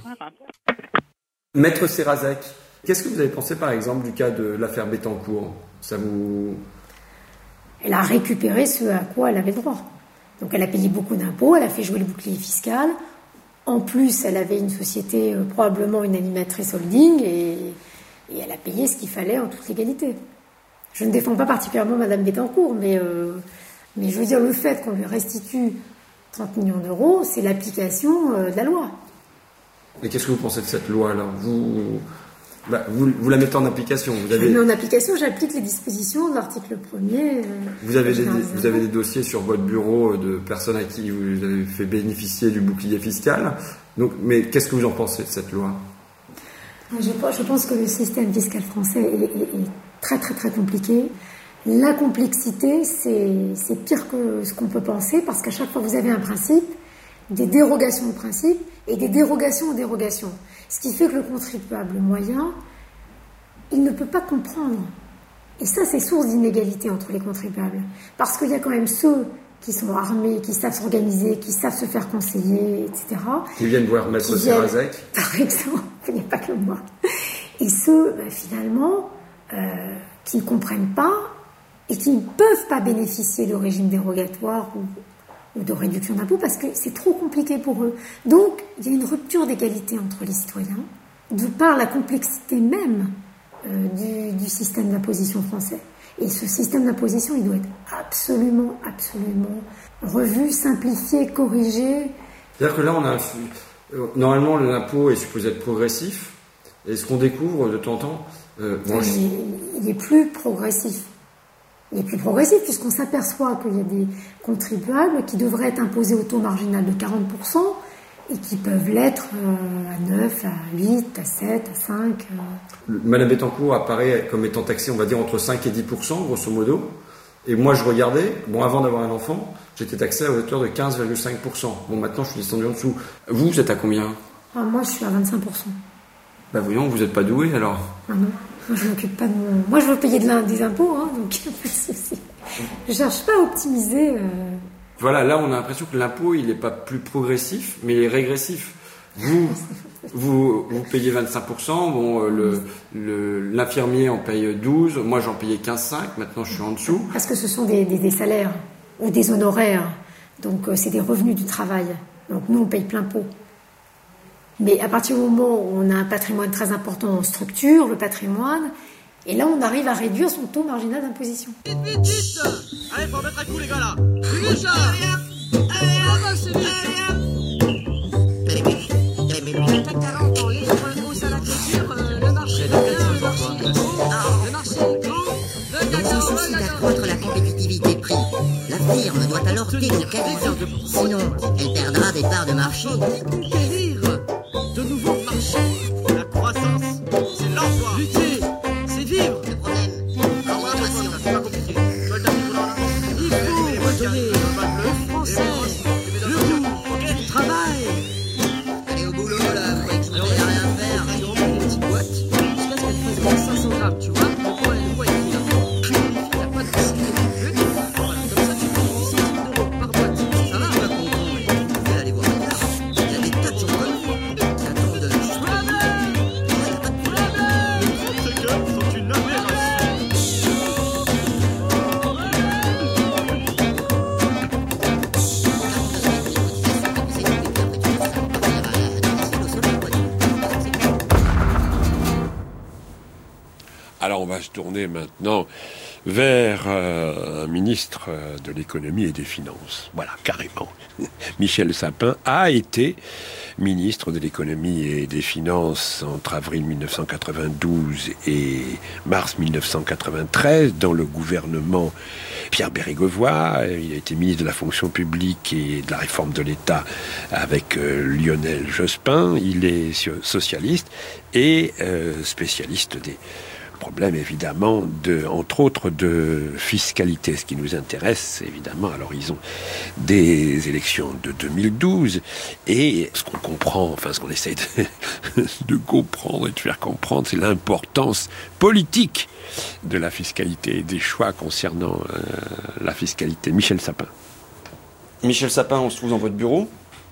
Maître Sérazac, qu'est-ce que vous avez pensé par exemple du cas de l'affaire Bettencourt? Ça vous... Elle a récupéré ce à quoi elle avait droit. Donc elle a payé beaucoup d'impôts, elle a fait jouer le bouclier fiscal. En plus, elle avait une société, euh, probablement une animatrice holding, et, et elle a payé ce qu'il fallait en toute légalité. Je ne défends pas particulièrement Madame Bettencourt, mais, euh, mais je veux dire, le fait qu'on lui restitue trente millions d'euros, c'est l'application euh, de la loi. Et qu'est-ce que vous pensez de cette loi-là? vous, bah, vous, vous la mettez en application. Vous avez... Je la mets en application, j'applique les dispositions de l'article premier. Euh, vous, avez des, vous avez des dossiers sur votre bureau de personnes à qui vous avez fait bénéficier du bouclier fiscal. Donc, mais qu'est-ce que vous en pensez de cette loi? je, je pense que le système fiscal français est, est, est très très très compliqué. La complexité, c'est, c'est pire que ce qu'on peut penser, parce qu'à chaque fois vous avez un principe, des dérogations de principe et des dérogations aux dérogations. Ce qui fait que le contribuable moyen, il ne peut pas comprendre. Et ça, c'est source d'inégalité entre les contribuables. Parce qu'il y a quand même ceux qui sont armés, qui savent s'organiser, qui savent se faire conseiller, et cetera. Qui viennent voir Maître Sérazac. Par exemple, il n'y a pas que moi. Et ceux, ben, finalement, euh, qui ne comprennent pas et qui ne peuvent pas bénéficier de régime dérogatoire ou, ou de réduction d'impôts parce que c'est trop compliqué pour eux. Donc, il y a une rupture d'égalité entre les citoyens, de par la complexité même euh, du, du système d'imposition français. Et ce système d'imposition, il doit être absolument, absolument revu, simplifié, corrigé. C'est-à-dire que là, on a un... normalement, l'impôt est supposé être progressif. Et ce qu'on découvre de temps en temps... Euh, bon, il, je... il est plus progressif. et plus progressif, puisqu'on s'aperçoit qu'il y a des contribuables qui devraient être imposés au taux marginal de quarante pour cent et qui peuvent l'être euh, à neuf, à huit, à sept, à cinq. Euh. Madame Bettencourt apparaît comme étant taxée, on va dire, entre cinq et dix pour cent, grosso modo. Et moi, je regardais, bon, avant d'avoir un enfant, j'étais taxé à hauteur de quinze virgule cinq pour cent. Bon, maintenant, je suis descendu en dessous. Vous, vous êtes à combien? Ah, moi, je suis à vingt-cinq pour cent. Bah voyons, vous n'êtes pas doué, alors? Ah non, moi, je m'occupe pas de mon... Moi, je veux payer de l'un des impôts, hein, donc il n'y a pas de souci. Je cherche pas à optimiser... Euh... Voilà, là, on a l'impression que l'impôt, il n'est pas plus progressif, mais il est régressif. Vous, vous, vous payez vingt-cinq pour cent, bon, le, le, l'infirmier en paye douze, moi j'en payais quinze virgule cinq, maintenant je suis en dessous. Parce que ce sont des, des, des salaires ou des honoraires, donc euh, c'est des revenus du travail. Donc nous on paye plein pot. Mais à partir du moment où on a un patrimoine très important, on structure le patrimoine, et là on arrive à réduire son taux marginal d'imposition. Vite, vite, vite. Allez, faut remettre un coup les gars là. Vite, ça. Allez, hop. Allez, hop, c'est vite. Le CAC quarante en libre hausse à la clôture, euh, le marché est bien, le marché est haut, le marché est haut, le CAC quarante souci d'accroître la compétitivité prix. La firme doit alors délocaliser, sinon elle perdra des parts de marché. Conquérir de nouveaux marchés, la croissance, c'est l'emploi. Lutter, c'est vivre. Le problème, l'information. C'est pas compliqué. Il faut redonner le français, le goût du travail. Allez au boulot là, faut exprimer à rien faire. Une petite boîte, jusqu'à ce qu'elle fasse cinq cents grammes, tu vois. Le poids, le poids est là. Il n'y a pas de possibilité de plus. Voilà, comme ça tu fais six euros par boîte. Ça va? Je suis pas content, mais vous pouvez aller voir ailleurs. Il y a des tas de gens qui attendent juste. Les trente secondes sont une aberration. Alors on va se tourner maintenant vers euh, un ministre de l'économie et des finances. Voilà, carrément. Michel Sapin a été ministre de l'économie et des finances entre avril mille neuf cent quatre-vingt-douze et mars mille neuf cent quatre-vingt-treize dans le gouvernement Pierre Bérégovoy. Il a été ministre de la fonction publique et de la réforme de l'État avec euh, Lionel Jospin. Il est socialiste et euh, spécialiste des problème évidemment de, entre autres, de fiscalité. Ce qui nous intéresse évidemment à l'horizon des élections de deux mille douze et ce qu'on comprend, enfin ce qu'on essaie de, de comprendre et de faire comprendre, c'est l'importance politique de la fiscalité et des choix concernant euh, la fiscalité. Michel Sapin. Michel Sapin, on se trouve dans votre bureau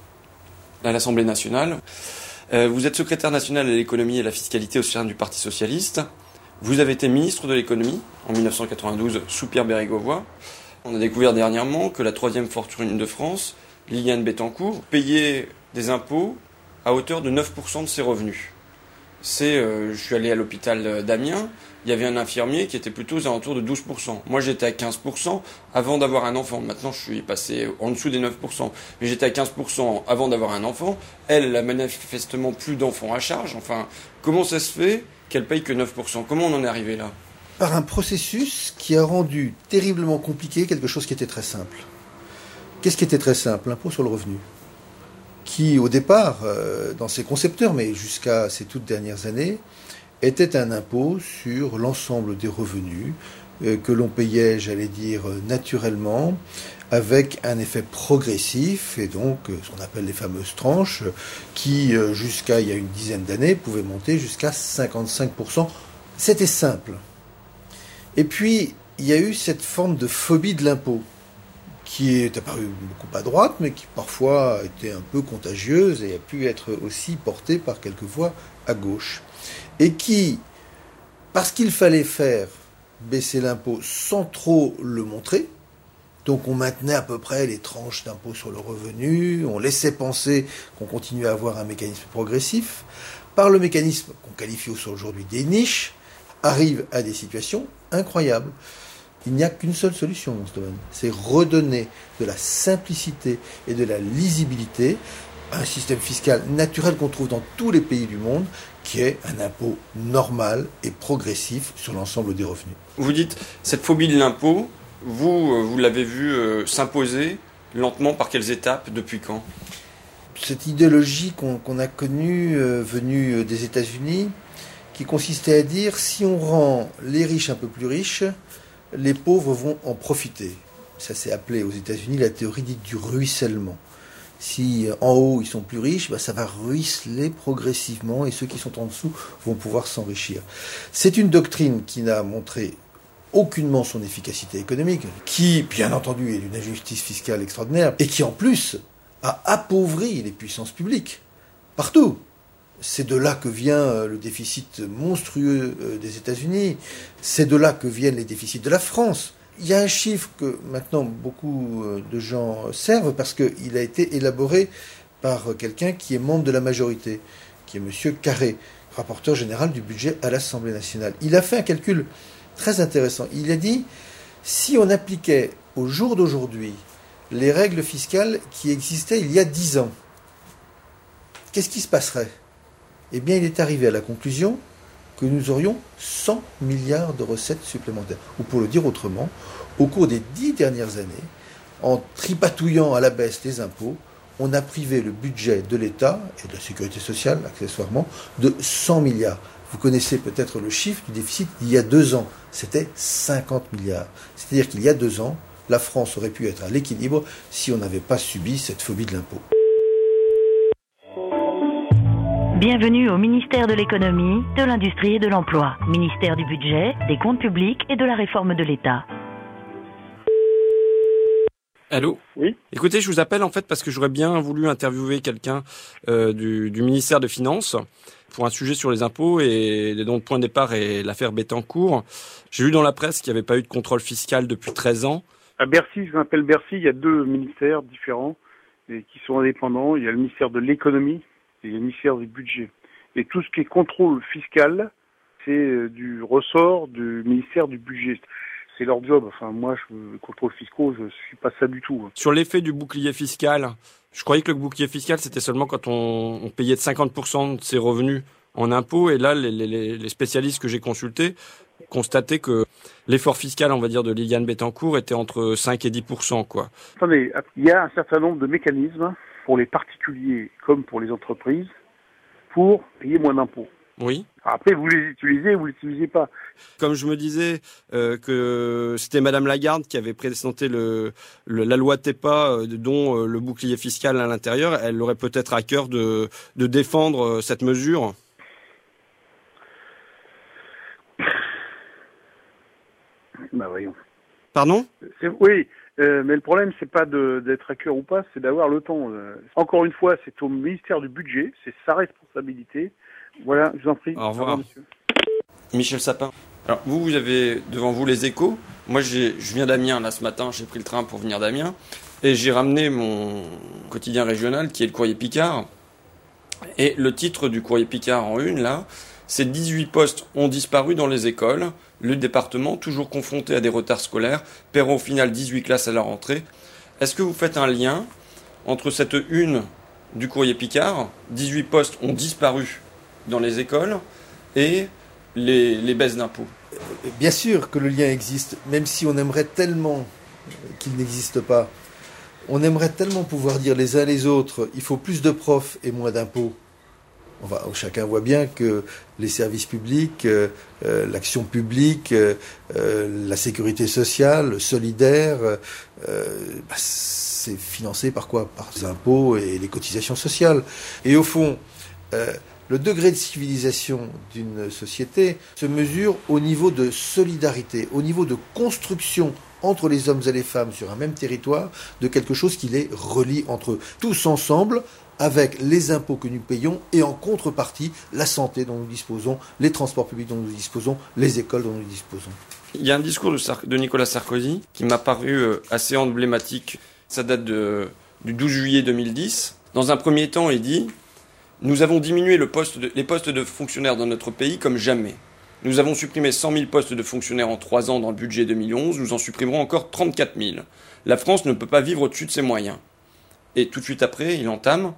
à l'Assemblée nationale. Euh, vous êtes secrétaire national à l'économie et à la fiscalité au sein du Parti socialiste. Vous avez été ministre de l'économie en mille neuf cent quatre-vingt-douze sous Pierre Bérégovoy. On a découvert dernièrement que la troisième fortune de France, Liliane Bettencourt, payait des impôts à hauteur de neuf pour cent de ses revenus. C'est, euh, je suis allé à l'hôpital d'Amiens, il y avait un infirmier qui était plutôt aux alentours de douze pour cent. Moi j'étais à quinze pour cent avant d'avoir un enfant. Maintenant je suis passé en dessous des neuf pour cent. Mais j'étais à quinze pour cent avant d'avoir un enfant. Elle, elle a manifestement plus d'enfants à charge. Enfin, comment ça se fait qu'elle paye que neuf pour cent? Comment on en est arrivé là? Par un processus qui a rendu terriblement compliqué quelque chose qui était très simple. Qu'est-ce qui était très simple? L'impôt sur le revenu. Qui, au départ, euh, dans ses concepteurs, mais jusqu'à ces toutes dernières années, était un impôt sur l'ensemble des revenus euh, que l'on payait, j'allais dire, naturellement, avec un effet progressif, et donc euh, ce qu'on appelle les fameuses tranches, qui, euh, jusqu'à il y a une dizaine d'années, pouvaient monter jusqu'à cinquante-cinq pour cent. C'était simple. Et puis, il y a eu cette forme de phobie de l'impôt, qui est apparue beaucoup à droite, mais qui parfois était un peu contagieuse et a pu être aussi portée par quelques voix à gauche. Et qui, parce qu'il fallait faire baisser l'impôt sans trop le montrer, donc on maintenait à peu près les tranches d'impôt sur le revenu, on laissait penser qu'on continuait à avoir un mécanisme progressif, par le mécanisme qu'on qualifie aujourd'hui des niches, arrive à des situations incroyables. Il n'y a qu'une seule solution dans ce domaine, c'est redonner de la simplicité et de la lisibilité un système fiscal naturel qu'on trouve dans tous les pays du monde, qui est un impôt normal et progressif sur l'ensemble des revenus. Vous dites, cette phobie de l'impôt, vous, vous l'avez vu euh, s'imposer lentement par quelles étapes, depuis quand ? Cette idéologie qu'on, qu'on a connue, euh, venue des États-Unis, qui consistait à dire, si on rend les riches un peu plus riches, les pauvres vont en profiter. Ça s'est appelé aux États-Unis la théorie dite du ruissellement. Si en haut ils sont plus riches, bah, ça va ruisseler progressivement et ceux qui sont en dessous vont pouvoir s'enrichir. C'est une doctrine qui n'a montré aucunement son efficacité économique, qui, bien entendu, est d'une injustice fiscale extraordinaire et qui, en plus, a appauvri les puissances publiques partout. C'est de là que vient le déficit monstrueux des États-Unis, c'est de là que viennent les déficits de la France. Il y a un chiffre que maintenant beaucoup de gens servent parce qu'il a été élaboré par quelqu'un qui est membre de la majorité, qui est M. Carré, rapporteur général du budget à l'Assemblée nationale. Il a fait un calcul très intéressant. Il a dit, si on appliquait au jour d'aujourd'hui les règles fiscales qui existaient il y a dix ans, qu'est-ce qui se passerait ? Eh bien, il est arrivé à la conclusion que nous aurions cent milliards de recettes supplémentaires. Ou pour le dire autrement, au cours des dix dernières années, en tripatouillant à la baisse les impôts, on a privé le budget de l'État et de la sécurité sociale, accessoirement, de cent milliards. Vous connaissez peut-être le chiffre du déficit d'il y a deux ans. C'était cinquante milliards. C'est-à-dire qu'il y a deux ans, la France aurait pu être à l'équilibre si on n'avait pas subi cette phobie de l'impôt. Bienvenue au ministère de l'économie, de l'industrie et de l'emploi. Ministère du budget, des comptes publics et de la réforme de l'État. Allô ? Oui. Écoutez, je vous appelle en fait parce que j'aurais bien voulu interviewer quelqu'un euh, du, du ministère des Finances pour un sujet sur les impôts et dont le point de départ est l'affaire Bettencourt. J'ai lu dans la presse qu'il n'y avait pas eu de contrôle fiscal depuis treize ans. À Bercy, je m'appelle Bercy, il y a deux ministères différents et qui sont indépendants. Il y a le ministère de l'économie et le ministère du budget. Et tout ce qui est contrôle fiscal, c'est du ressort du ministère du budget. C'est leur job. Enfin, moi, je, contrôle fiscaux, je suis pas ça du tout. Sur l'effet du bouclier fiscal, je croyais que le bouclier fiscal, c'était seulement quand on, on payait de cinquante pour cent de ses revenus en impôts. Et là, les, les, les spécialistes que j'ai consultés constataient que l'effort fiscal, on va dire, de Liliane Bettencourt était entre cinq et dix pour cent, quoi. Attendez, il y a un certain nombre de mécanismes pour les particuliers comme pour les entreprises pour payer moins d'impôts. Oui. Après, vous les utilisez ou vous les utilisez pas. Comme je me disais euh, que c'était Madame Lagarde qui avait présenté le, le, la loi TEPA, euh, dont euh, le bouclier fiscal à l'intérieur, elle aurait peut-être à cœur de, de défendre euh, cette mesure. Bah voyons. Pardon ? C'est, oui, euh, mais le problème, c'est pas de, d'être à cœur ou pas, c'est d'avoir le temps. Euh, encore une fois, c'est au ministère du budget, c'est sa responsabilité. Voilà, je vous en prie. Au revoir. Au revoir, monsieur. Michel Sapin. Alors vous, vous avez devant vous les Échos. Moi, j'ai, je viens d'Amiens là ce matin. J'ai pris le train pour venir d'Amiens et j'ai ramené mon quotidien régional qui est le Courrier Picard. Et le titre du Courrier Picard en une là, c'est dix-huit postes ont disparu dans les écoles. Le département toujours confronté à des retards scolaires perd au final dix-huit classes à la rentrée. Est-ce que vous faites un lien entre cette une du Courrier Picard, dix-huit postes ont disparu dans les écoles, et les, les baisses d'impôts? Bien sûr que le lien existe, même si on aimerait tellement qu'il n'existe pas. On aimerait tellement pouvoir dire les uns les autres, il faut plus de profs et moins d'impôts. On va, chacun voit bien que les services publics, euh, euh, l'action publique, euh, euh, la sécurité sociale, solidaire, euh, bah, c'est financé par quoi ? Par les impôts et les cotisations sociales. Et au fond, euh, le degré de civilisation d'une société se mesure au niveau de solidarité, au niveau de construction entre les hommes et les femmes sur un même territoire, de quelque chose qui les relie entre eux. Tous ensemble, avec les impôts que nous payons et en contrepartie, la santé dont nous disposons, les transports publics dont nous disposons, les écoles dont nous disposons. Il y a un discours de, Sar- de Nicolas Sarkozy qui m'a paru assez emblématique. Ça date de, du douze juillet deux mille dix. Dans un premier temps, il dit « Nous avons diminué le poste de, les postes de fonctionnaires dans notre pays comme jamais. Nous avons supprimé cent mille postes de fonctionnaires en trois ans dans le budget deux mille onze. Nous en supprimerons encore trente-quatre mille. La France ne peut pas vivre au-dessus de ses moyens. » Et tout de suite après, il entame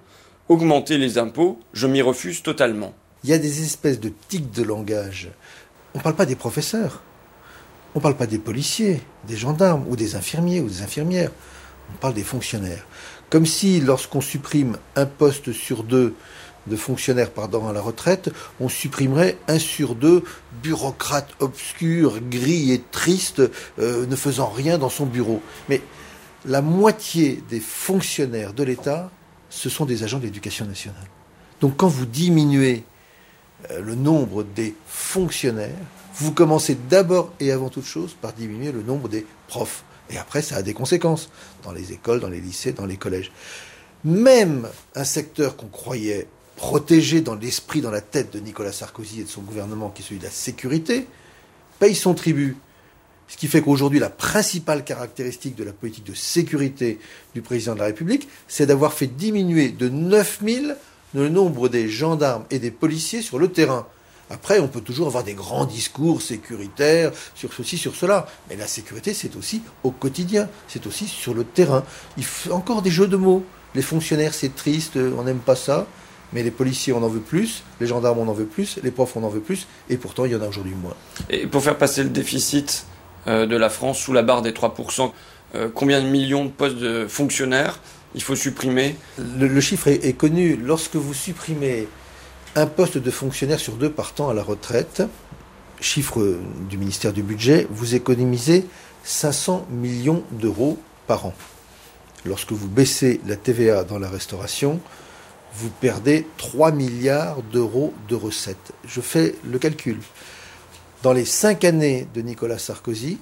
augmenter les impôts, je m'y refuse totalement. Il y a des espèces de tics de langage. On ne parle pas des professeurs, on ne parle pas des policiers, des gendarmes ou des infirmiers ou des infirmières. On parle des fonctionnaires. Comme si lorsqu'on supprime un poste sur deux de fonctionnaires pardon, à la retraite, on supprimerait un sur deux bureaucrate obscur, gris et triste, euh, ne faisant rien dans son bureau. Mais la moitié des fonctionnaires de l'État, ce sont des agents de l'éducation nationale. Donc quand vous diminuez euh, le nombre des fonctionnaires, vous commencez d'abord et avant toute chose par diminuer le nombre des profs. Et après, ça a des conséquences dans les écoles, dans les lycées, dans les collèges. Même un secteur qu'on croyait protégé dans l'esprit, dans la tête de Nicolas Sarkozy et de son gouvernement, qui est celui de la sécurité, paye son tribut. Ce qui fait qu'aujourd'hui, la principale caractéristique de la politique de sécurité du président de la République, c'est d'avoir fait diminuer de neuf mille le nombre des gendarmes et des policiers sur le terrain. Après, on peut toujours avoir des grands discours sécuritaires sur ceci, sur cela. Mais la sécurité, c'est aussi au quotidien. C'est aussi sur le terrain. Il faut encore des jeux de mots. Les fonctionnaires, c'est triste, on n'aime pas ça. Mais les policiers, on en veut plus. Les gendarmes, on en veut plus. Les profs, on en veut plus. Et pourtant, il y en a aujourd'hui moins. Et pour faire passer le déficit euh, de la France sous la barre des trois pour cent, euh, combien de millions de postes de fonctionnaires il faut supprimer? Le, le chiffre est, est connu. Lorsque vous supprimez un poste de fonctionnaire sur deux partant à la retraite, chiffre du ministère du Budget, vous économisez cinq cents millions d'euros par an. Lorsque vous baissez la T V A dans la restauration, vous perdez trois milliards d'euros de recettes. Je fais le calcul. Dans les cinq années de Nicolas Sarkozy,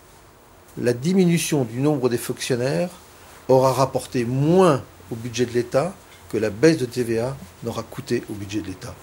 la diminution du nombre des fonctionnaires aura rapporté moins au budget de l'État que la baisse de T V A n'aura coûté au budget de l'État.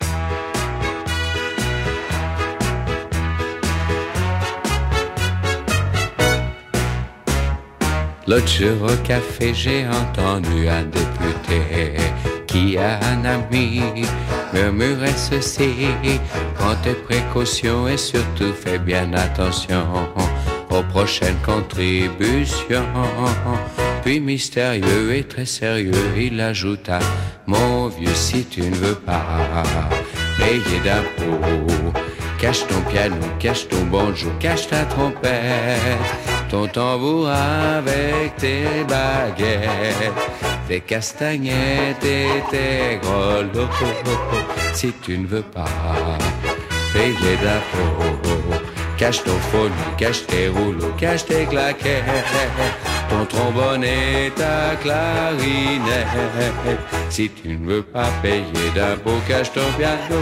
L'autre jour au café, j'ai entendu un député qui a un ami murmurer ceci: prends tes précautions et surtout fais bien attention aux prochaines contributions. Puis mystérieux et très sérieux, il ajouta: mon vieux, si tu ne veux pas payer d'impôts, cache ton piano, cache ton banjo, cache ta trompette, ton tambour avec tes baguettes, tes castagnettes et tes grelots. Si tu ne veux pas payer d'impôts, cache ton phone, cache tes rouleaux, cache tes claquettes, ton trombone et ta clarinette. Si tu ne veux pas payer d'impôts, cache ton piano.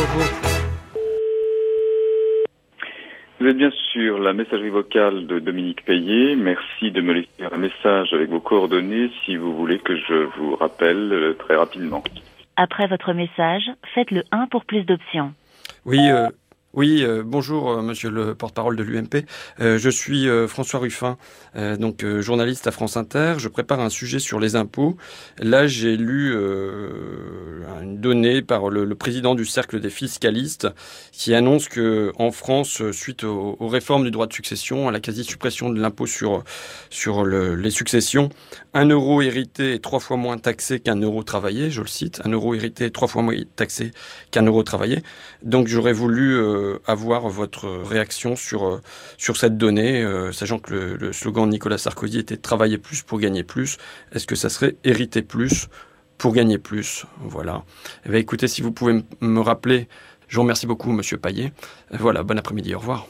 Vous êtes bien sur la messagerie vocale de Dominique Payet. Merci de me laisser un message avec vos coordonnées si vous voulez que je vous rappelle très rapidement. Après votre message, faites le un pour plus d'options. Oui, euh, oui euh, bonjour euh, monsieur le porte-parole de l'U M P. Euh, je suis euh, François Ruffin, euh, donc euh, journaliste à France Inter. Je prépare un sujet sur les impôts. Là, j'ai lu euh, une donnée par le, le président du Cercle des fiscalistes qui annonce que en France, suite aux, aux réformes du droit de succession, à la quasi-suppression de l'impôt sur, sur le, les successions, un euro hérité est trois fois moins taxé qu'un euro travaillé, je le cite, un euro hérité est trois fois moins taxé qu'un euro travaillé. Donc j'aurais voulu euh, avoir votre réaction sur, euh, sur cette donnée, euh, sachant que le, le slogan de Nicolas Sarkozy était « travailler plus pour gagner plus ». Est-ce que ça serait « hériter plus pour gagner plus ». Voilà. Eh bien, écoutez, si vous pouvez m- me rappeler, je vous remercie beaucoup, monsieur Payet. Voilà, bon après-midi, au revoir.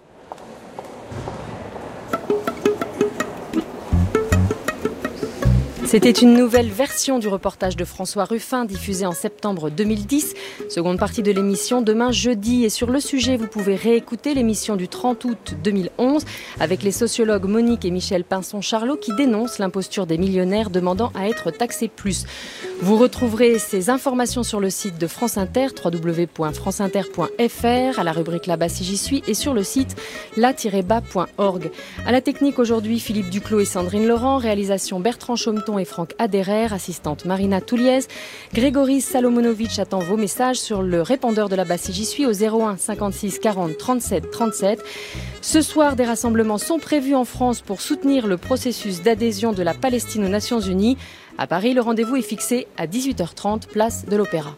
C'était une nouvelle version du reportage de François Ruffin diffusé en septembre deux mille dix. Seconde partie de l'émission demain jeudi. Et sur le sujet, vous pouvez réécouter l'émission du trente août deux mille onze avec les sociologues Monique et Michel Pinson-Charlot qui dénoncent l'imposture des millionnaires demandant à être taxés plus. Vous retrouverez ces informations sur le site de France Inter, w w w point france inter point f r, à la rubrique Là-bas si j'y suis, et sur le site la tiret bas point org. À la technique aujourd'hui, Philippe Duclos et Sandrine Laurent, réalisation Bertrand Chaumeton et et Franck Aderer, assistante Marina Touliez. Grégory Salomonovitch attend vos messages sur le répondeur de la Basse J'y suis au zéro un cinquante-six quarante trente-sept trente-sept. Ce soir, des rassemblements sont prévus en France pour soutenir le processus d'adhésion de la Palestine aux Nations Unies. À Paris, le rendez-vous est fixé à dix-huit heures trente, place de l'Opéra.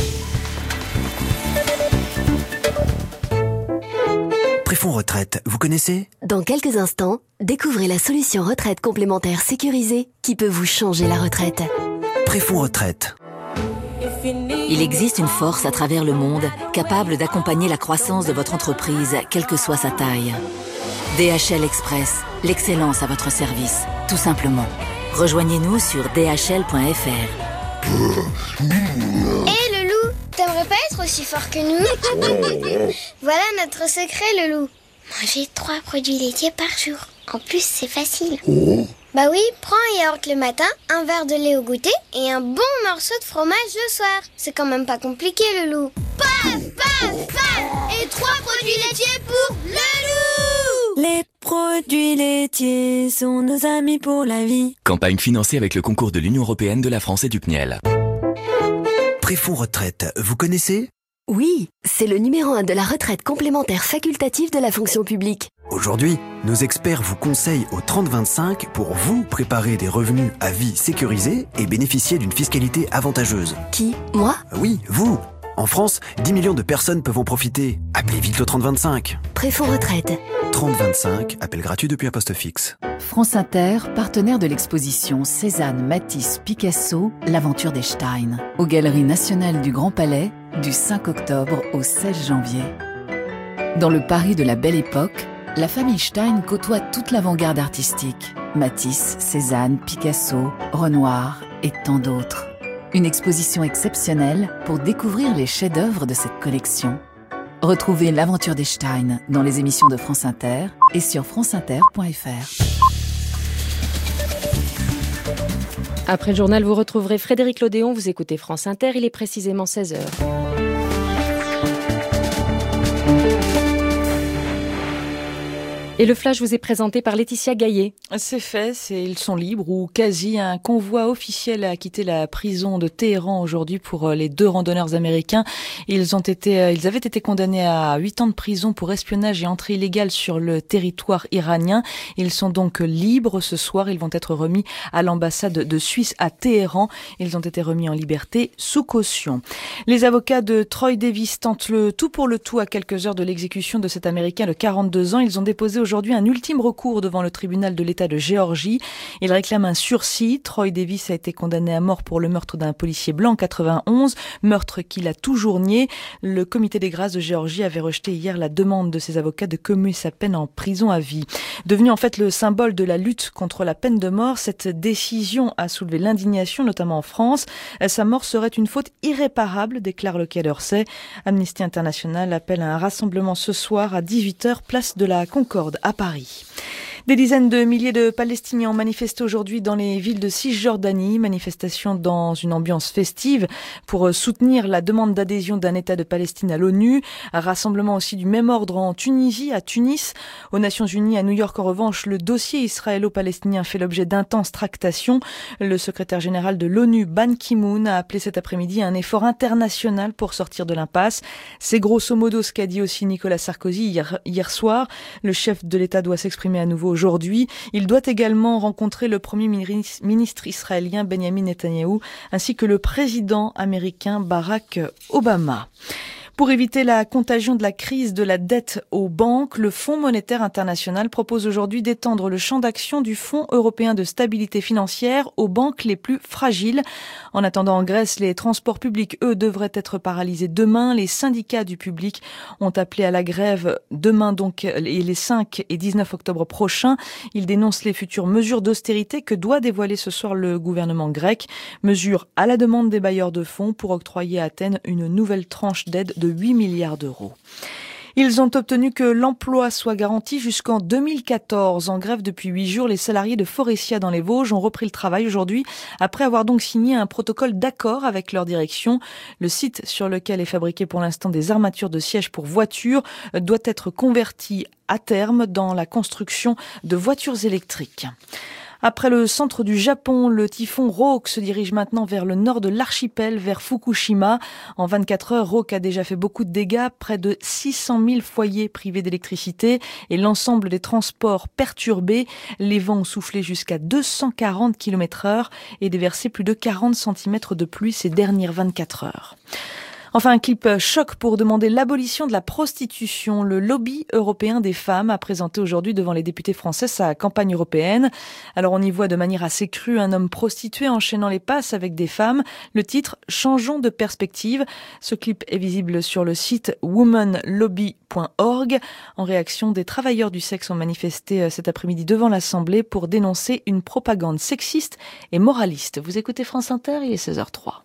Préfonds Retraite, vous connaissez ? Dans quelques instants, découvrez la solution retraite complémentaire sécurisée qui peut vous changer la retraite. Préfonds Retraite. Il existe une force à travers le monde capable d'accompagner la croissance de votre entreprise, quelle que soit sa taille. D H L Express, l'excellence à votre service, tout simplement. Rejoignez-nous sur d h l point f r. Hé hey, le loup, t'aimerais pas être aussi fort que nous? Voilà notre secret le loup. Manger trois produits laitiers par jour. En plus c'est facile. Bah oui, prends un yaourt le matin, un verre de lait au goûter et un bon morceau de fromage le soir. C'est quand même pas compliqué le loup. Paf, paf, paf. Et trois produits laitiers pour le loup. Les produits laitiers sont nos amis pour la vie. Campagne financée avec le concours de l'Union Européenne, de la France et du P N I E L. Préfonds Retraite, vous connaissez ? Oui, c'est le numéro un de la retraite complémentaire facultative de la fonction publique. Aujourd'hui, nos experts vous conseillent au trente vingt-cinq pour vous préparer des revenus à vie sécurisés et bénéficier d'une fiscalité avantageuse. Qui ? Moi ? Oui, vous. En France, dix millions de personnes peuvent en profiter. Appelez vite le trente vingt-cinq. Préfonds Retraite. trente vingt-cinq, appel gratuit depuis un poste fixe. France Inter, partenaire de l'exposition Cézanne, Matisse, Picasso, l'aventure des Stein, aux Galeries nationales du Grand Palais, du cinq octobre au seize janvier. Dans le Paris de la Belle Époque, la famille Stein côtoie toute l'avant-garde artistique. Matisse, Cézanne, Picasso, Renoir et tant d'autres. Une exposition exceptionnelle pour découvrir les chefs-d'œuvre de cette collection. Retrouvez l'aventure des Stein dans les émissions de France Inter et sur franceinter point f r. Après le journal, vous retrouverez Frédéric Lodéon. Vous écoutez France Inter, il est précisément seize heures. Et le flash vous est présenté par Laetitia Gaillet. C'est fait, c'est, ils sont libres ou quasi. Un convoi officiel a quitté la prison de Téhéran aujourd'hui pour les deux randonneurs américains. Ils ont été, ils avaient été condamnés à huit ans de prison pour espionnage et entrée illégale sur le territoire iranien. Ils sont donc libres ce soir. Ils vont être remis à l'ambassade de Suisse à Téhéran. Ils ont été remis en liberté sous caution. Les avocats de Troy Davis tentent le tout pour le tout à quelques heures de l'exécution de cet Américain de quarante-deux ans. Ils ont déposé aujourd'hui Aujourd'hui, un ultime recours devant le tribunal de l'État de Géorgie. Il réclame un sursis. Troy Davis a été condamné à mort pour le meurtre d'un policier blanc en quatre-vingt-onze, meurtre qu'il a toujours nié. Le comité des grâces de Géorgie avait rejeté hier la demande de ses avocats de commuer sa peine en prison à vie. Devenu en fait le symbole de la lutte contre la peine de mort, cette décision a soulevé l'indignation, notamment en France. Sa mort serait une faute irréparable, déclare le Quai d'Orsay. Amnesty International appelle à un rassemblement ce soir à dix-huit heures, place de la Concorde à Paris. Des dizaines de milliers de Palestiniens ont manifesté aujourd'hui dans les villes de Cisjordanie, manifestation dans une ambiance festive pour soutenir la demande d'adhésion d'un État de Palestine à l'ONU. Un rassemblement aussi du même ordre en Tunisie, à Tunis. Aux Nations Unies, à New York, en revanche, le dossier israélo-palestinien fait l'objet d'intenses tractations. Le secrétaire général de l'ONU, Ban Ki-moon, a appelé cet après-midi à un effort international pour sortir de l'impasse. C'est grosso modo ce qu'a dit aussi Nicolas Sarkozy hier, hier soir. Le chef de l'État doit s'exprimer à nouveau aujourd'hui. Il doit également rencontrer le premier ministre israélien Benjamin Netanyahou ainsi que le président américain Barack Obama. Pour éviter la contagion de la crise de la dette aux banques, le Fonds monétaire international propose aujourd'hui d'étendre le champ d'action du Fonds européen de stabilité financière aux banques les plus fragiles. En attendant, en Grèce, les transports publics, eux, devraient être paralysés demain. Les syndicats du public ont appelé à la grève demain, donc, et les cinq et dix-neuf octobre prochains. Ils dénoncent les futures mesures d'austérité que doit dévoiler ce soir le gouvernement grec. Mesures à la demande des bailleurs de fonds pour octroyer à Athènes une nouvelle tranche d'aide de huit milliards d'euros. Ils ont obtenu que l'emploi soit garanti jusqu'en deux mille quatorze. En grève depuis huit jours, les salariés de Forestia dans les Vosges ont repris le travail aujourd'hui, après avoir donc signé un protocole d'accord avec leur direction. Le site sur lequel est fabriqué pour l'instant des armatures de sièges pour voitures doit être converti à terme dans la construction de voitures électriques. Après le centre du Japon, le typhon Rogue se dirige maintenant vers le nord de l'archipel, vers Fukushima. En vingt-quatre heures, Rogue a déjà fait beaucoup de dégâts, près de six cent mille foyers privés d'électricité et l'ensemble des transports perturbés. Les vents ont soufflé jusqu'à deux cent quarante kilomètres heure et déversé plus de quarante centimètres de pluie ces dernières vingt-quatre heures. Enfin, un clip choc pour demander l'abolition de la prostitution. Le lobby européen des femmes a présenté aujourd'hui devant les députés français sa campagne européenne. Alors on y voit de manière assez crue un homme prostitué enchaînant les passes avec des femmes. Le titre « Changeons de perspective ». Ce clip est visible sur le site woman lobby point org. En réaction, des travailleurs du sexe ont manifesté cet après-midi devant l'Assemblée pour dénoncer une propagande sexiste et moraliste. Vous écoutez France Inter, il est seize heures trois.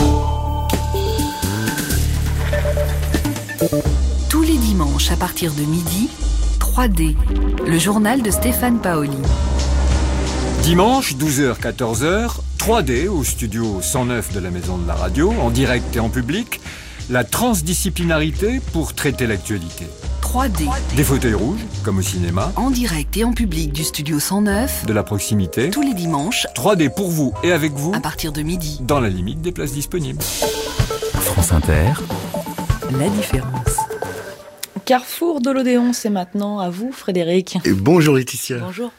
Tous les dimanches à partir de midi, trois D, le journal de Stéphane Paoli. Dimanche, douze heures quatorze heures, trois D au studio cent neuf de la Maison de la Radio, en direct et en public, la transdisciplinarité pour traiter l'actualité. trois D. Des fauteuils rouges, comme au cinéma. En direct et en public du studio cent neuf. De la proximité. Tous les dimanches. trois D pour vous et avec vous. À partir de midi. Dans la limite des places disponibles. France Inter. La différence. Carrefour de l'Odéon, c'est maintenant à vous, Frédéric. Et bonjour Laetitia. Bonjour.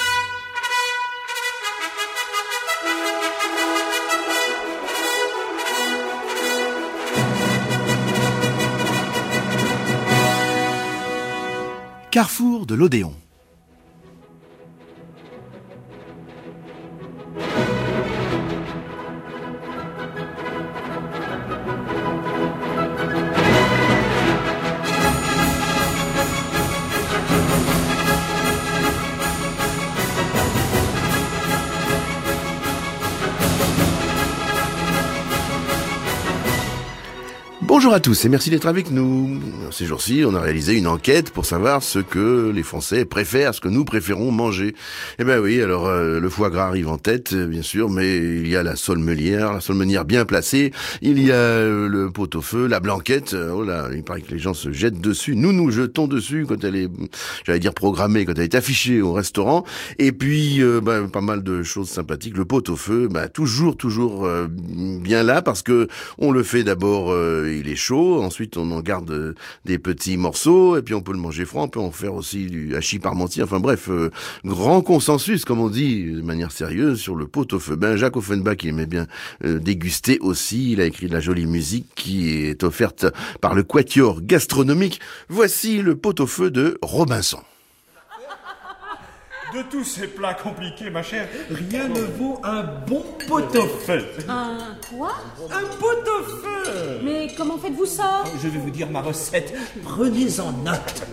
Carrefour de l'Odéon. Bonjour à tous et merci d'être avec nous. Ces jours-ci, on a réalisé une enquête pour savoir ce que les Français préfèrent, ce que nous préférons manger. Eh ben oui, alors euh, le foie gras arrive en tête, bien sûr, mais il y a la solmelière, la solmenière bien placée, il y a euh, le pot-au-feu, la blanquette. Oh là, il paraît que les gens se jettent dessus. Nous nous jetons dessus quand elle est, j'allais dire programmée, quand elle est affichée au restaurant. Et puis, euh, ben, pas mal de choses sympathiques. Le pot-au-feu, ben, toujours, toujours euh, bien là parce que on le fait d'abord. Euh, il est chaud, ensuite on en garde euh, des petits morceaux, et puis on peut le manger froid, on peut en faire aussi du hachis parmentier, enfin bref, euh, grand consensus, comme on dit, de manière sérieuse, sur le pot-au-feu. Ben, Jacques Offenbach, il aimait bien euh, déguster aussi, il a écrit de la jolie musique qui est offerte par le Quatuor gastronomique. Voici le pot-au-feu de Robinson. De tous ces plats compliqués, ma chère, rien ne vaut un bon pot-au-feu. Un quoi? Un pot-au-feu. Mais comment faites-vous ça? Je vais vous dire ma recette. Prenez-en note.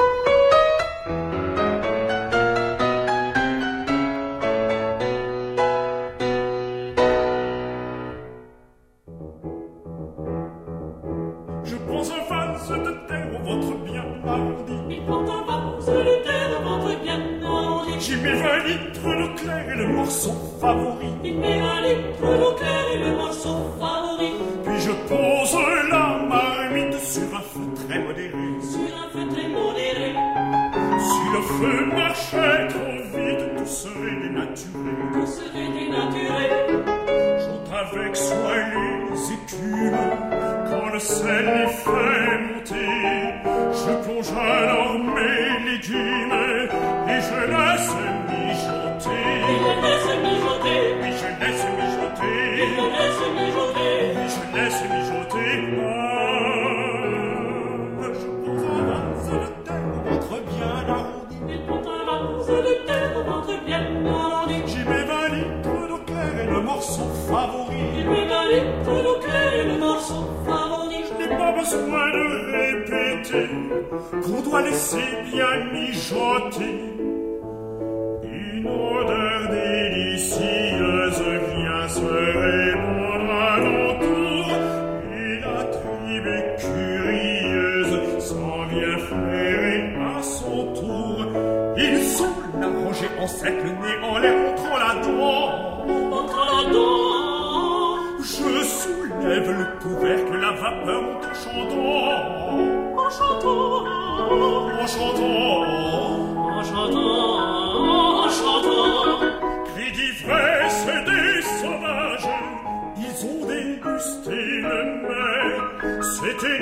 Je prends un vase de terre au ventre bien arrondi. Il prend un vase de terre au ventre bien arrondi. J'y mets vingt litres d'eau claire et le morceau favori. Il met vingt litres d'eau claire et le morceau favori. Puis je pose la marmite sur un feu très modéré. Sur un feu très modéré. Si le feu marchait trop vite, tout serait dénaturé. Tout serait dénaturé. J'ôte avec soin les écumes. Quand le sel les fait monter, je plonge alors mes légumes et je laisse mijoter. Et je laisse mijoter. Oui, je laisse mijoter. Et je laisse mijoter. Oui, je laisse mijoter. Ah, je prends un vase de terre au ventre bien arrondi. Il prend un vase de terre au ventre bien arrondi. J'y mets vingt litres d'eau claire et le morceau favori. Il met vingt litres d'eau claire et le morceau favori. Je n'ai pas besoin de répéter qu'on doit laisser bien mijoter. Une odeur délicieuse vient se répandre alentour et la tribu curieuse s'en vient flairer à son tour. Ils sont là rangés en cercle, nez en l'air, montrant la dent. Montrant la dent. Je soulève le couvercle, la vapeur monte en chantant. En chantant. En chantant. En chantant. En chantant.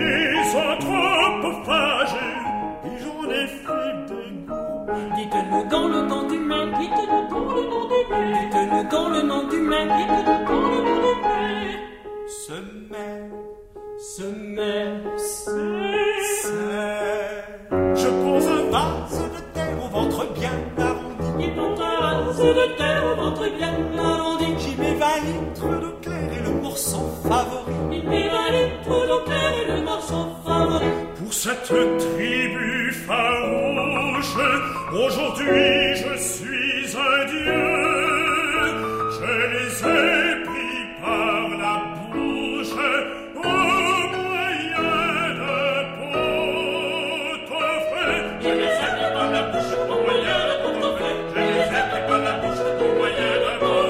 des anthropophages, et j'en ai fait des goûts. Dites-le dans le nom du maire, dites-le dans le nom du maire, dites-le dans le nom du maire, dites-le dans le nom du maire. Ce maire, Ce maire, c'est, c'est. Je pose un vase de terre au ventre bien arrondi. il monte un vase de terre au ventre bien arrondi. J'y mets vingt litres d'eau claire et le morceau favori. Il met vingt litres d'eau claire et le morceau favori. Pour cette tribu farouche, aujourd'hui je suis un dieu. Je les ai pris par la bouche au moyen de pot-au-feu. Je les ai pris par la bouche au moyen de pot-au-feu. Je les ai pris par la bouche au moyen de pot-au-feu.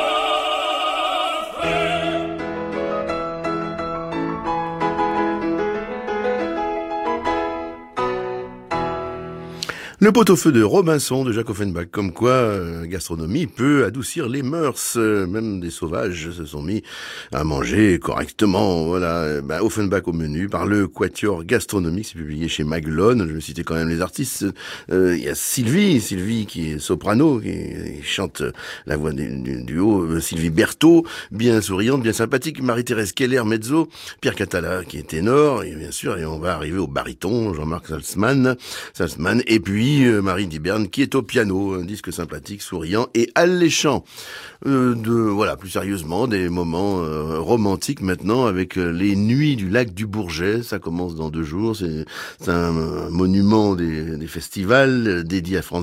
Le pot-au-feu de Robinson de Jacques Offenbach, comme quoi euh, gastronomie peut adoucir les mœurs, euh, même des sauvages se sont mis à manger correctement. Voilà, ben, Offenbach au menu par le Quatuor gastronomique, c'est publié chez Maglone. Je vais citer quand même les artistes. Euh, il y a Sylvie, Sylvie qui est soprano, qui, qui chante la voix du, du duo, euh, Sylvie Berthaud, bien souriante, bien sympathique, Marie-Thérèse Keller, mezzo, Pierre Catala qui est ténor, et bien sûr, et on va arriver au baryton, Jean-Marc Salzman, Salzman, et puis Marie Diberne qui est au piano, un disque sympathique, souriant et alléchant. Euh, de voilà, plus sérieusement, des moments euh, romantiques maintenant avec euh, les Nuits du lac du Bourget. Ça commence dans deux jours. C'est, c'est un, un monument des, des festivals euh, dédié à Franz